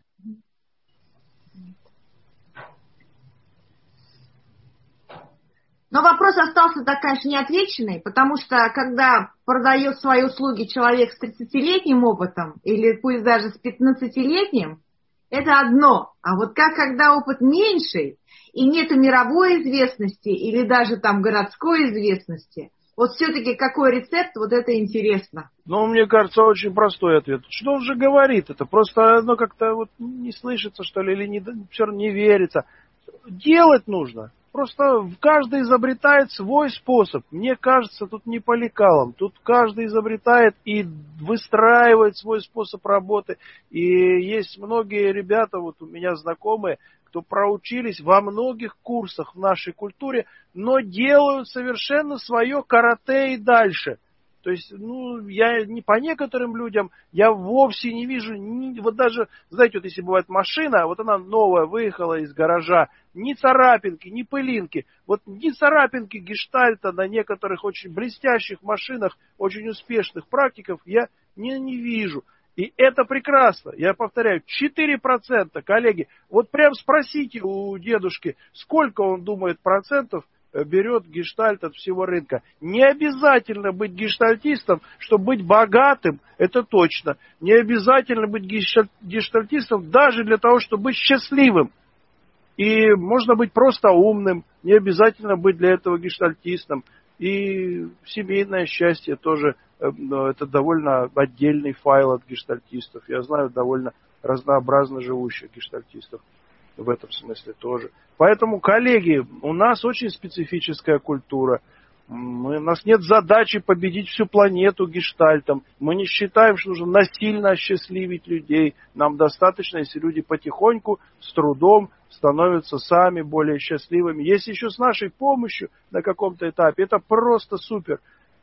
Но вопрос остался, так, конечно, неотвеченный, потому что, когда продает свои услуги человек с 30-летним опытом, или пусть даже с 15-летним, это одно. А вот когда опыт меньший, и нет мировой известности, или даже там городской известности, вот все-таки какой рецепт, вот это интересно. Мне кажется, очень простой ответ. Что он же говорит? Это просто как-то вот не слышится, что ли, или все равно не верится. Делать нужно. Просто каждый изобретает свой способ. Мне кажется, тут не по лекалам. Тут каждый изобретает и выстраивает свой способ работы. И есть многие ребята, вот у меня знакомые, кто проучились во многих курсах в нашей культуре, но делают совершенно свое карате и дальше. То есть, я не по некоторым людям, я вовсе не вижу, вот даже, знаете, вот если бывает машина, вот она новая, выехала из гаража, ни царапинки, ни пылинки, вот ни царапинки гештальта на некоторых очень блестящих машинах, очень успешных практиков я не вижу. И это прекрасно. Я повторяю, 4%, коллеги, вот прям спросите у дедушки, сколько он думает процентов берет гештальт от всего рынка. Не обязательно быть гештальтистом, чтобы быть богатым, это точно. Не обязательно быть гештальтистом даже для того, чтобы быть счастливым. И можно быть просто умным, не обязательно быть для этого гештальтистом. И семейное счастье тоже, это довольно отдельный файл от гештальтистов. Я знаю довольно разнообразно живущих гештальтистов. В этом смысле тоже. Поэтому, коллеги, у нас очень специфическая культура. У нас нет задачи победить всю планету гештальтом. Мы не считаем, что нужно насильно осчастливить людей. Нам достаточно, если люди потихоньку, с трудом становятся сами более счастливыми. Если еще с нашей помощью на каком-то этапе, это просто супер.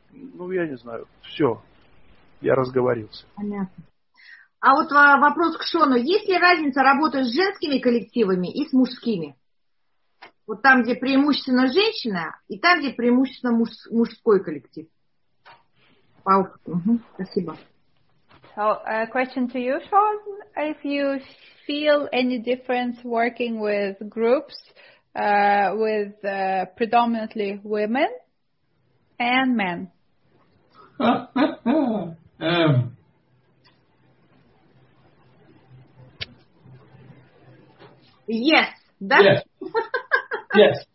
Я не знаю. Все. Я разговорился. Понятно. А вот вопрос к Шону. Есть ли разница работать с женскими коллективами и с мужскими? Вот там, где преимущественно женщина, и там, где преимущественно мужской коллектив. По опыту. Спасибо. So, a question to you, Sean. If you feel any difference working with groups with predominantly women and men? Yes, да? Yes. Yes.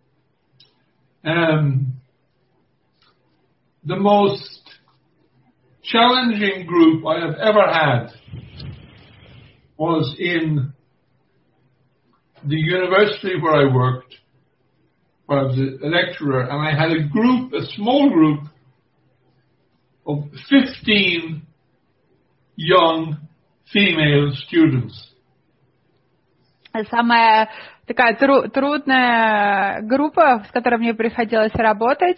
The most challenging group I have ever had was in the university where I worked, where I was a lecturer, and I had a small group of 15 young female students. Самая такая трудная группа, с которой мне приходилось работать,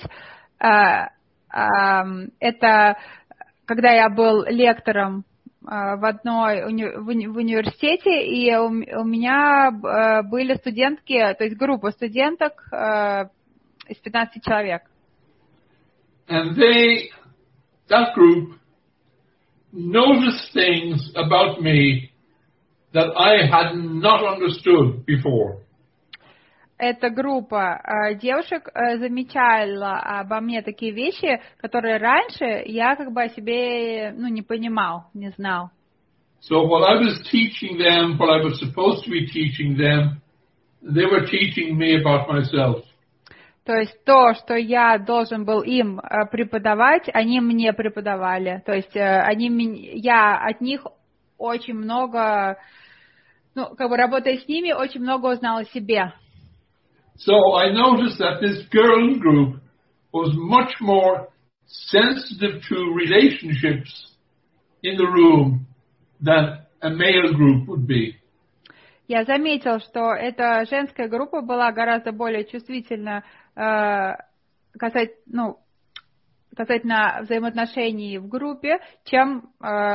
это когда я был лектором в университете, и у меня были студентки, то есть группа студенток из 15 человек. And that group noticed things about me that I had not understood before. Эта группа девушек замечала обо мне такие вещи, которые раньше я как бы о себе не понимал, не знал. So while I was teaching them what I was supposed to be teaching them, they were teaching me about myself. То есть то, что я должен был им преподавать, они мне преподавали. То есть я от них очень много, работая с ними, очень много узнала о себе. So I noticed that this girl group was much more sensitive to relationships in the room than a male group would be. Я заметил, что эта женская группа была гораздо более чувствительна касательно взаимоотношений в группе, чем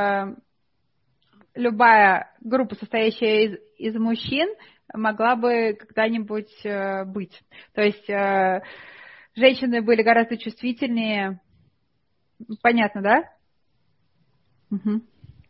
любая группа, состоящая из мужчин, могла бы когда-нибудь быть. То есть женщины были гораздо чувствительнее. Понятно, да? Mm-hmm.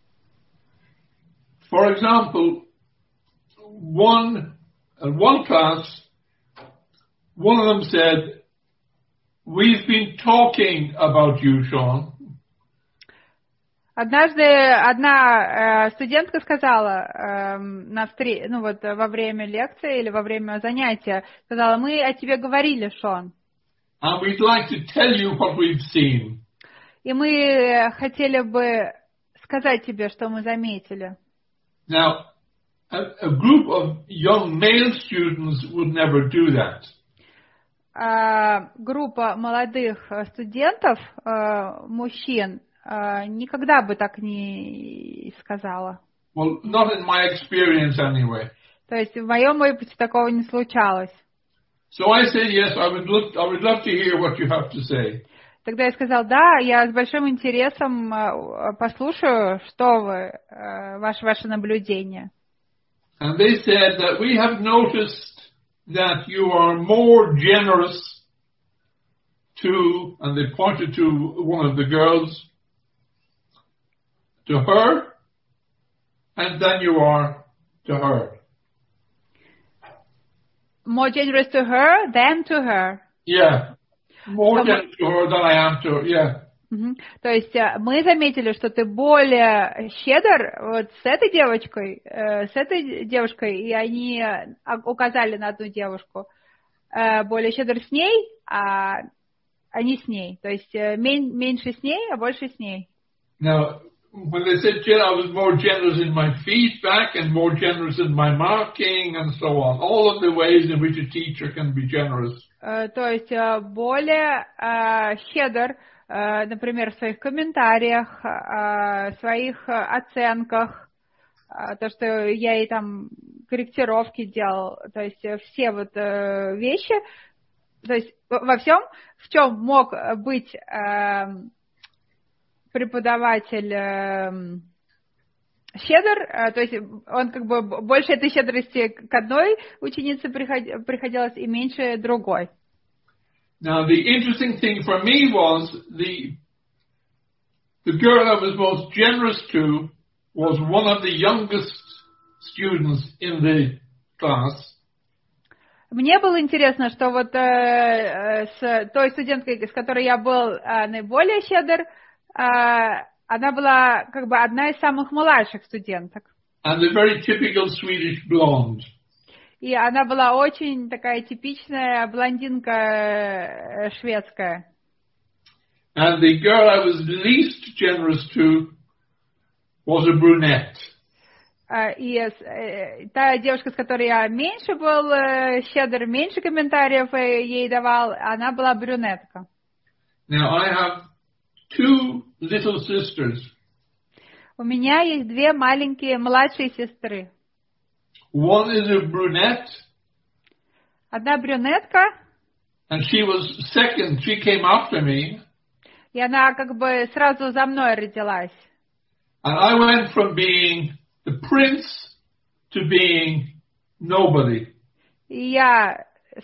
For example, one class, one of them said, "We've been talking about you, Sean." Однажды одна студентка сказала во время лекции или во время занятия, сказала: мы о тебе говорили, Шон. And we'd like to tell you what we've seen. И мы хотели бы сказать тебе, что мы заметили. Now, a group of young male students would never do that. Группа молодых студентов, мужчин, никогда бы так не сказала. Well, not in my experience anyway. То есть в моем опыте такого не случалось. So I said, yes, I would love to hear what you have to say. Тогда я сказал: да, я с большим интересом послушаю, что вы, ваше наблюдение. And they said that we have noticed that you are more generous to, and they pointed to one of the girls, to her, and than you are to her. More generous to her than to her. Yeah. More generous to her than I am to her. Yeah. То есть мы заметили, что ты более щедр вот с этой девочкой, и они указали на одну девушку, более щедр с ней, а не с ней. То есть меньше с ней, а больше с ней. Now, when they said I was more generous in my feedback and more generous in my marking and so on, all of the ways in which a teacher can be generous. То есть более щедр, например, в своих комментариях, своих оценках, то, что я ей там корректировки делал, то есть все вот вещи, то есть во всем, в чем мог быть преподаватель щедр, то есть он как бы больше этой щедрости к одной ученице приходилось и меньше другой. Now the interesting thing for me was the girl I was most generous to was one of the youngest students in the class. Мне было интересно, что вот с той студенткой, с которой я был наиболее щедр, она была как бы одна из самых младших студенток. And a very typical Swedish blonde. И она была очень такая типичная блондинка шведская. And the girl I was least generous to was a brunette. И та девушка, с которой я меньше был щедр, меньше комментариев ей давал, она была брюнетка. Now I have 2 little sisters. У меня есть 2 маленькие младшие сестры. One is a brunette. Одна брюнетка. And she was second. She came after me. И она как бы сразу за мной родилась. And I went from being the prince to being nobody. И я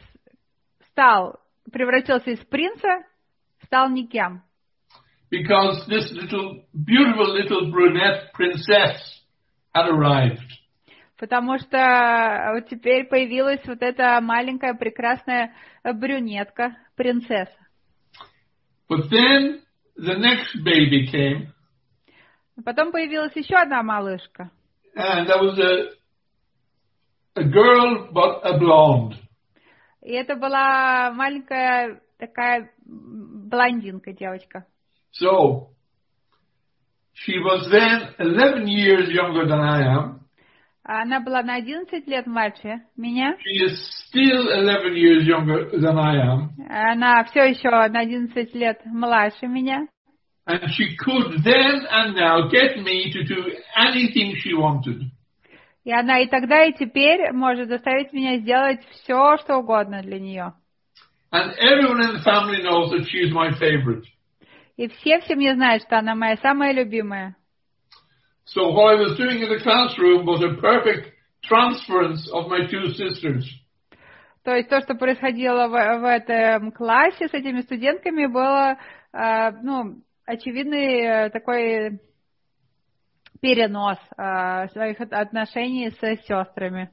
превратился из принца, стал никем. Because this beautiful little brunette princess had arrived. Потому что вот теперь появилась вот эта маленькая прекрасная брюнетка, принцесса. But then the next baby came. Потом появилась еще одна малышка. And that was a girl, but a blonde. И это была маленькая такая блондинка, девочка. So, she was then 11 years younger than I am. Она была на 11 лет младше меня. She is still 11 years younger than I am. Она все еще на 11 лет младше меня. And she could then and now get me to do anything she wanted. И она и тогда, и теперь может заставить меня сделать все, что угодно для нее. And everyone in the family knows that she is my favorite. И все в семье знают, что она моя самая любимая. So what I was doing in the classroom was a perfect transference of my 2 sisters. То есть то, что происходило в этом классе с этими студентками, было, очевидный такой перенос своих отношений с сестрами.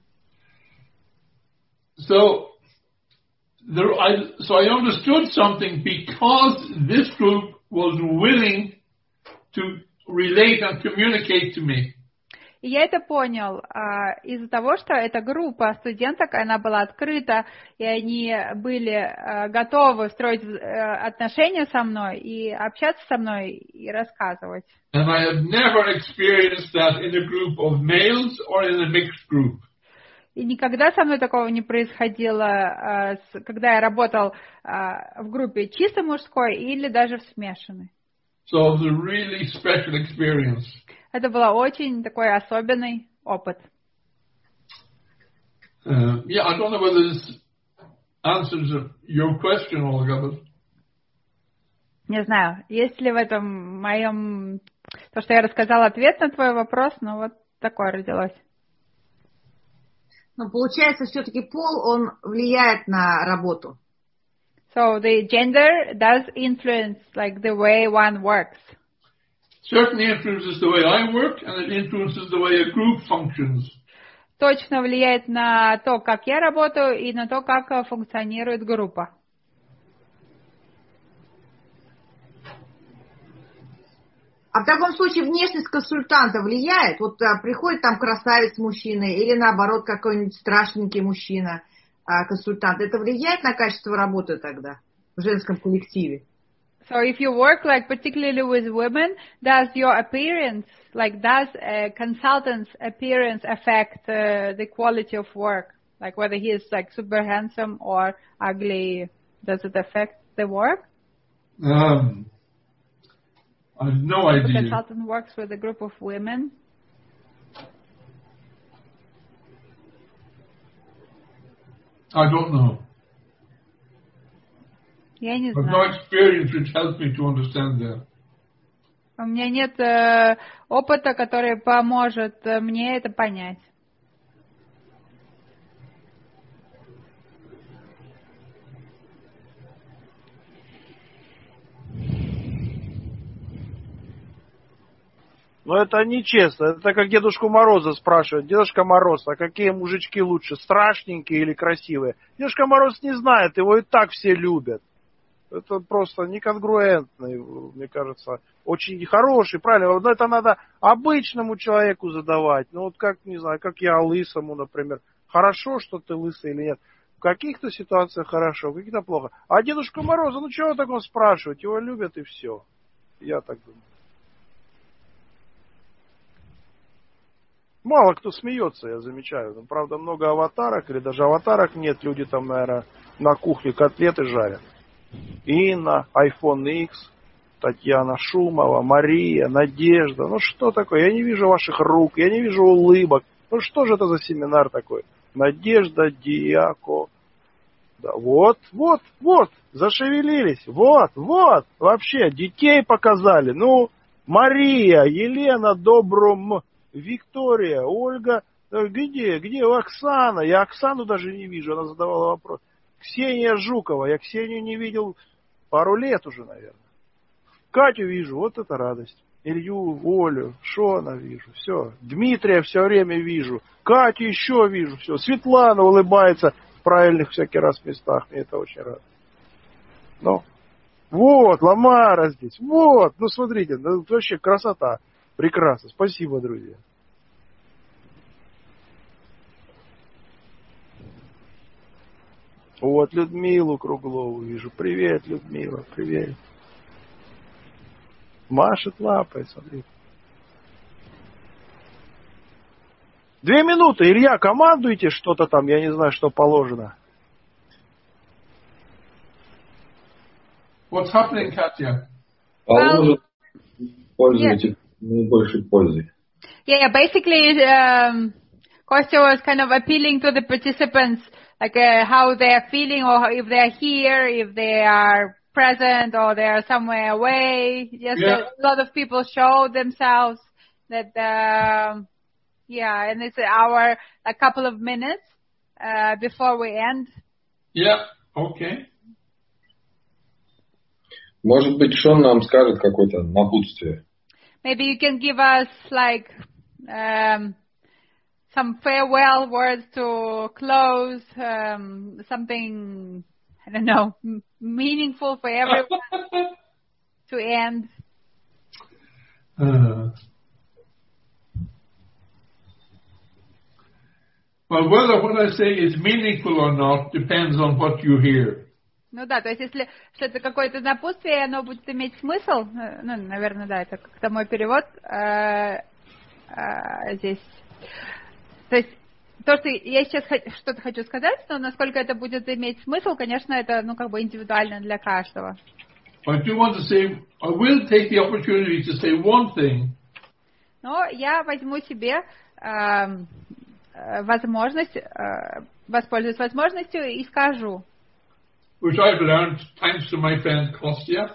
So I understood something because this group was willing to relate and communicate to me. И я это понял из-за того, что эта группа студенток, она была открыта, и они были готовы строить отношения со мной и общаться со мной и рассказывать. And I had never experienced that in a group of males or in a mixed group. И никогда со мной такого не происходило, когда я работал в группе чисто мужской или даже в смешанной. So it was a really special experience. Это был очень такой особенный опыт. Yeah, I don't know whether this answers your question, Olga, but... Не знаю, есть ли в этом моем... То, что я рассказала, ответ на твой вопрос, но вот такое родилось. Но получается, все-таки пол, он влияет на работу. So the gender does influence like the way one works. Certainly influences the way I work, and it influences the way a group functions. Точно влияет на то, как я работаю, и на то, как функционирует группа. А в таком случае внешность консультанта влияет? Вот приходит там красавец мужчина или наоборот какой-нибудь страшненький мужчина, консультант. Это влияет на качество работы тогда в женском коллективе? So if you work like particularly with women, does your appearance, like does a consultant's appearance affect the quality of work? Like whether he is like super handsome or ugly, does it affect the work? I have no idea. The consultant works with a group of women. I don't know. Я не I've no знаю. experience which helps me to understand that. У меня нет опыта, который поможет мне это понять. Но это нечестно. Это как Дедушку Мороза спрашивают. Дедушка Мороз, а какие мужички лучше, страшненькие или красивые? Дедушка Мороз не знает, его и так все любят. Это просто неконгруентный, мне кажется, очень хороший, правильно. Но это надо обычному человеку задавать. Ну вот как, не знаю, как я лысому, например. хорошо, что ты лысый или нет. В каких-то ситуациях хорошо, в каких-то плохо. А Дедушка Мороза, ну чего так он спрашивать? Его любят и все. Я так думаю. Мало кто смеется, я замечаю. Ну, правда, много аватарок, или даже аватарок нет. Люди там, наверное, на кухне котлеты жарят. Инна, iPhone X, Татьяна Шумова, Мария, Надежда. Ну что такое? Я не вижу ваших рук, я не вижу улыбок. Ну что же это за семинар такой? Надежда, Диако. Да, вот, зашевелились. Вот, вообще, детей показали. Ну, Мария, Елена, Добром, Виктория, Ольга. Где Оксана? Я Оксану даже не вижу, она задавала вопрос. Ксения Жукова. Я Ксению не видел пару лет уже, наверное. Катю вижу, вот это радость. Илью, Олю, Шона вижу, все. Дмитрия все время вижу. Катю еще вижу, все. Светлана улыбается в правильных всякий раз местах. Мне это очень радует. Ну, вот, Ламара здесь. Вот, ну смотрите, ну, вообще красота. Прекрасно. Спасибо, друзья. Вот Людмилу Круглову вижу. Привет, Людмила, привет. Машет лапой, смотри. 2 минуты, Илья, командуйте что-то там, я не знаю, что положено. What's happening, Katya? Положит пользователь наибольшей пользы. Yeah, basically, Kostya was kind of appealing to the participants, like how they are feeling, or if they are here, if they are present, or they are somewhere away. Yes, yeah. A lot of people show themselves that, and it's a couple of minutes before we end. Yeah, okay. Может быть, Шон нам скажет какое-то напутствие. Maybe you can give us like some farewell words to close, something, I don't know, meaningful for everyone to end. Well, whether what I say is meaningful or not depends on what you hear. Ну да, то есть если что-то какое-то напутствие, и оно будет иметь смысл, ну, наверное, да, это как-то мой перевод здесь. То есть то, что я сейчас что-то хочу сказать, но насколько это будет иметь смысл, конечно, это, ну, как бы индивидуально для каждого. I do want to say, I will take the opportunity to say one thing. Но я возьму себе возможность, воспользуюсь возможностью и скажу. Which I've learned thanks to my friend Kostya.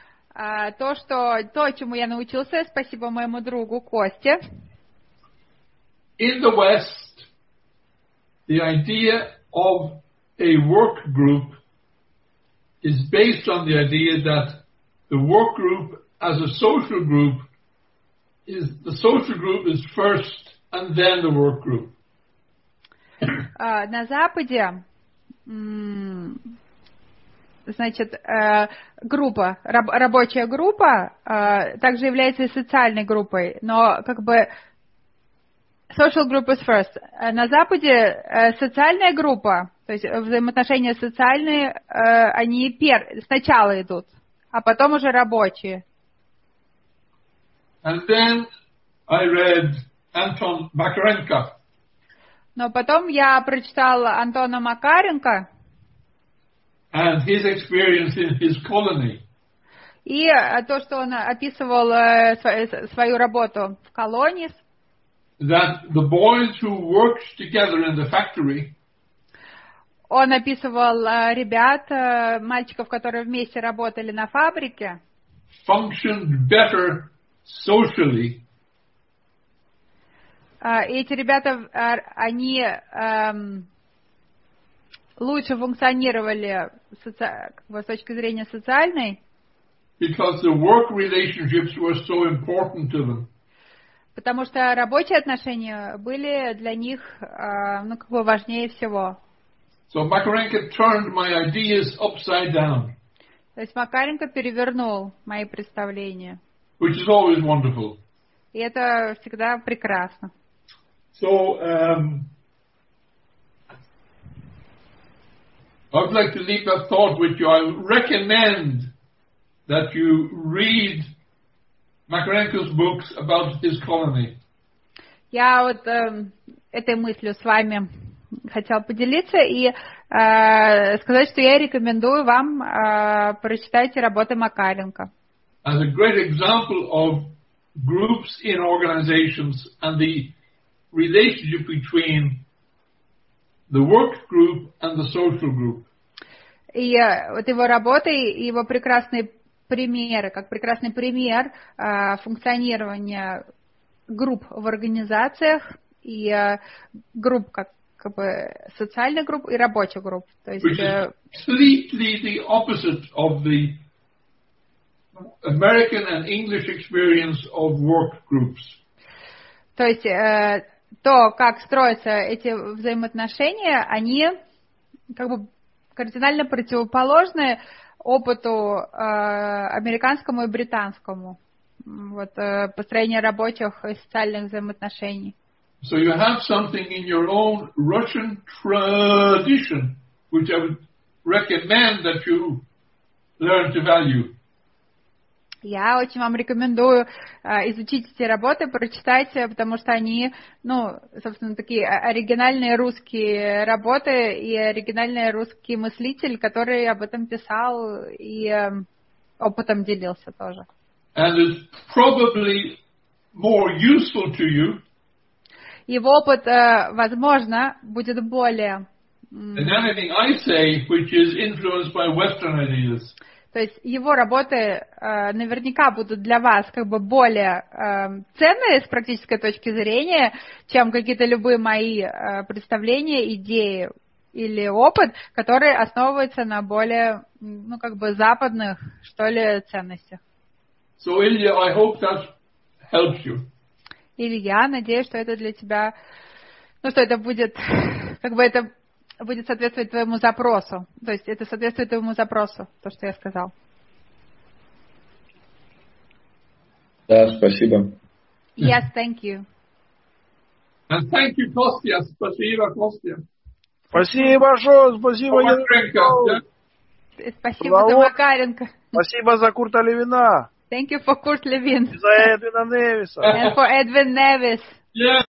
То, чему я научился, спасибо моему другу Косте. In the West, the idea of a work group is based on the idea that the work group as a social group the social group is first and then the work group. На Западе, значит, группа, рабочая группа также является и социальной группой, но как бы social group is first. На Западе социальная группа, то есть взаимоотношения социальные, они сначала идут, а потом уже рабочие. And then I read Anton Makarenko. Но потом я прочитал Антона Макаренко. And his experience in his colony. И то, что он описывал свою работу в колонии. That the boys who worked together in the factory. Он описывал ребят, мальчиков, которые вместе работали на фабрике. Functioned better socially. И эти ребята, они лучше функционировали с точки зрения социальной. Because the work relationships were so important to them. Потому что рабочие отношения были для них, ну, как бы важнее всего. So Makarenko turned my ideas upside down. То есть Макаренко перевернул мои представления. Which is always wonderful. И это всегда прекрасно. So I would like to leave that thought with you. I recommend that you read Makarenko's books about his colony. Я вот этой мыслью с вами хотела поделиться и сказать, что я рекомендую вам прочитать работы Макаренко. As a great example of groups in organizations and the relationship between the work group and the social group. И вот его работы, его прекрасные примеры, как прекрасный пример функционирования групп в организациях и групп как бы социальных групп и рабочих групп. То есть completely the opposite of the American and English experience of work groups. То есть то, как строятся эти взаимоотношения, они как бы кардинально противоположны опыту американскому и британскому. Вот построение рабочих и социальных взаимоотношений. So you have something in your own Russian tradition, which I would recommend that you learn to value. Я очень вам рекомендую изучить эти работы, прочитать, потому что они, собственно, такие оригинальные русские работы и оригинальный русский мыслитель, который об этом писал и опытом делился тоже. And is probably more useful to you. Его опыт, возможно, будет более than anything I say, which is influenced by Western ideas. То есть его работы наверняка будут для вас как бы более ценные с практической точки зрения, чем какие-то любые мои представления, идеи или опыт, которые основываются на более, как бы западных, что ли, ценностях. So, Ilya, I hope that helps you. Илья, надеюсь, что это для тебя, что это будет, как бы это будет соответствовать твоему запросу. То есть это соответствует твоему запросу, то, что я сказал. Да, спасибо. Yes, thank you. And thank you, Kostya. Спасибо, Kostya. Спасибо большое, спасибо. Спасибо за Макаренко. Спасибо за Курта Левина. Thank you for Kurt Levin. За Эдвина Невиса. And for Edwin Nevis. Yeah.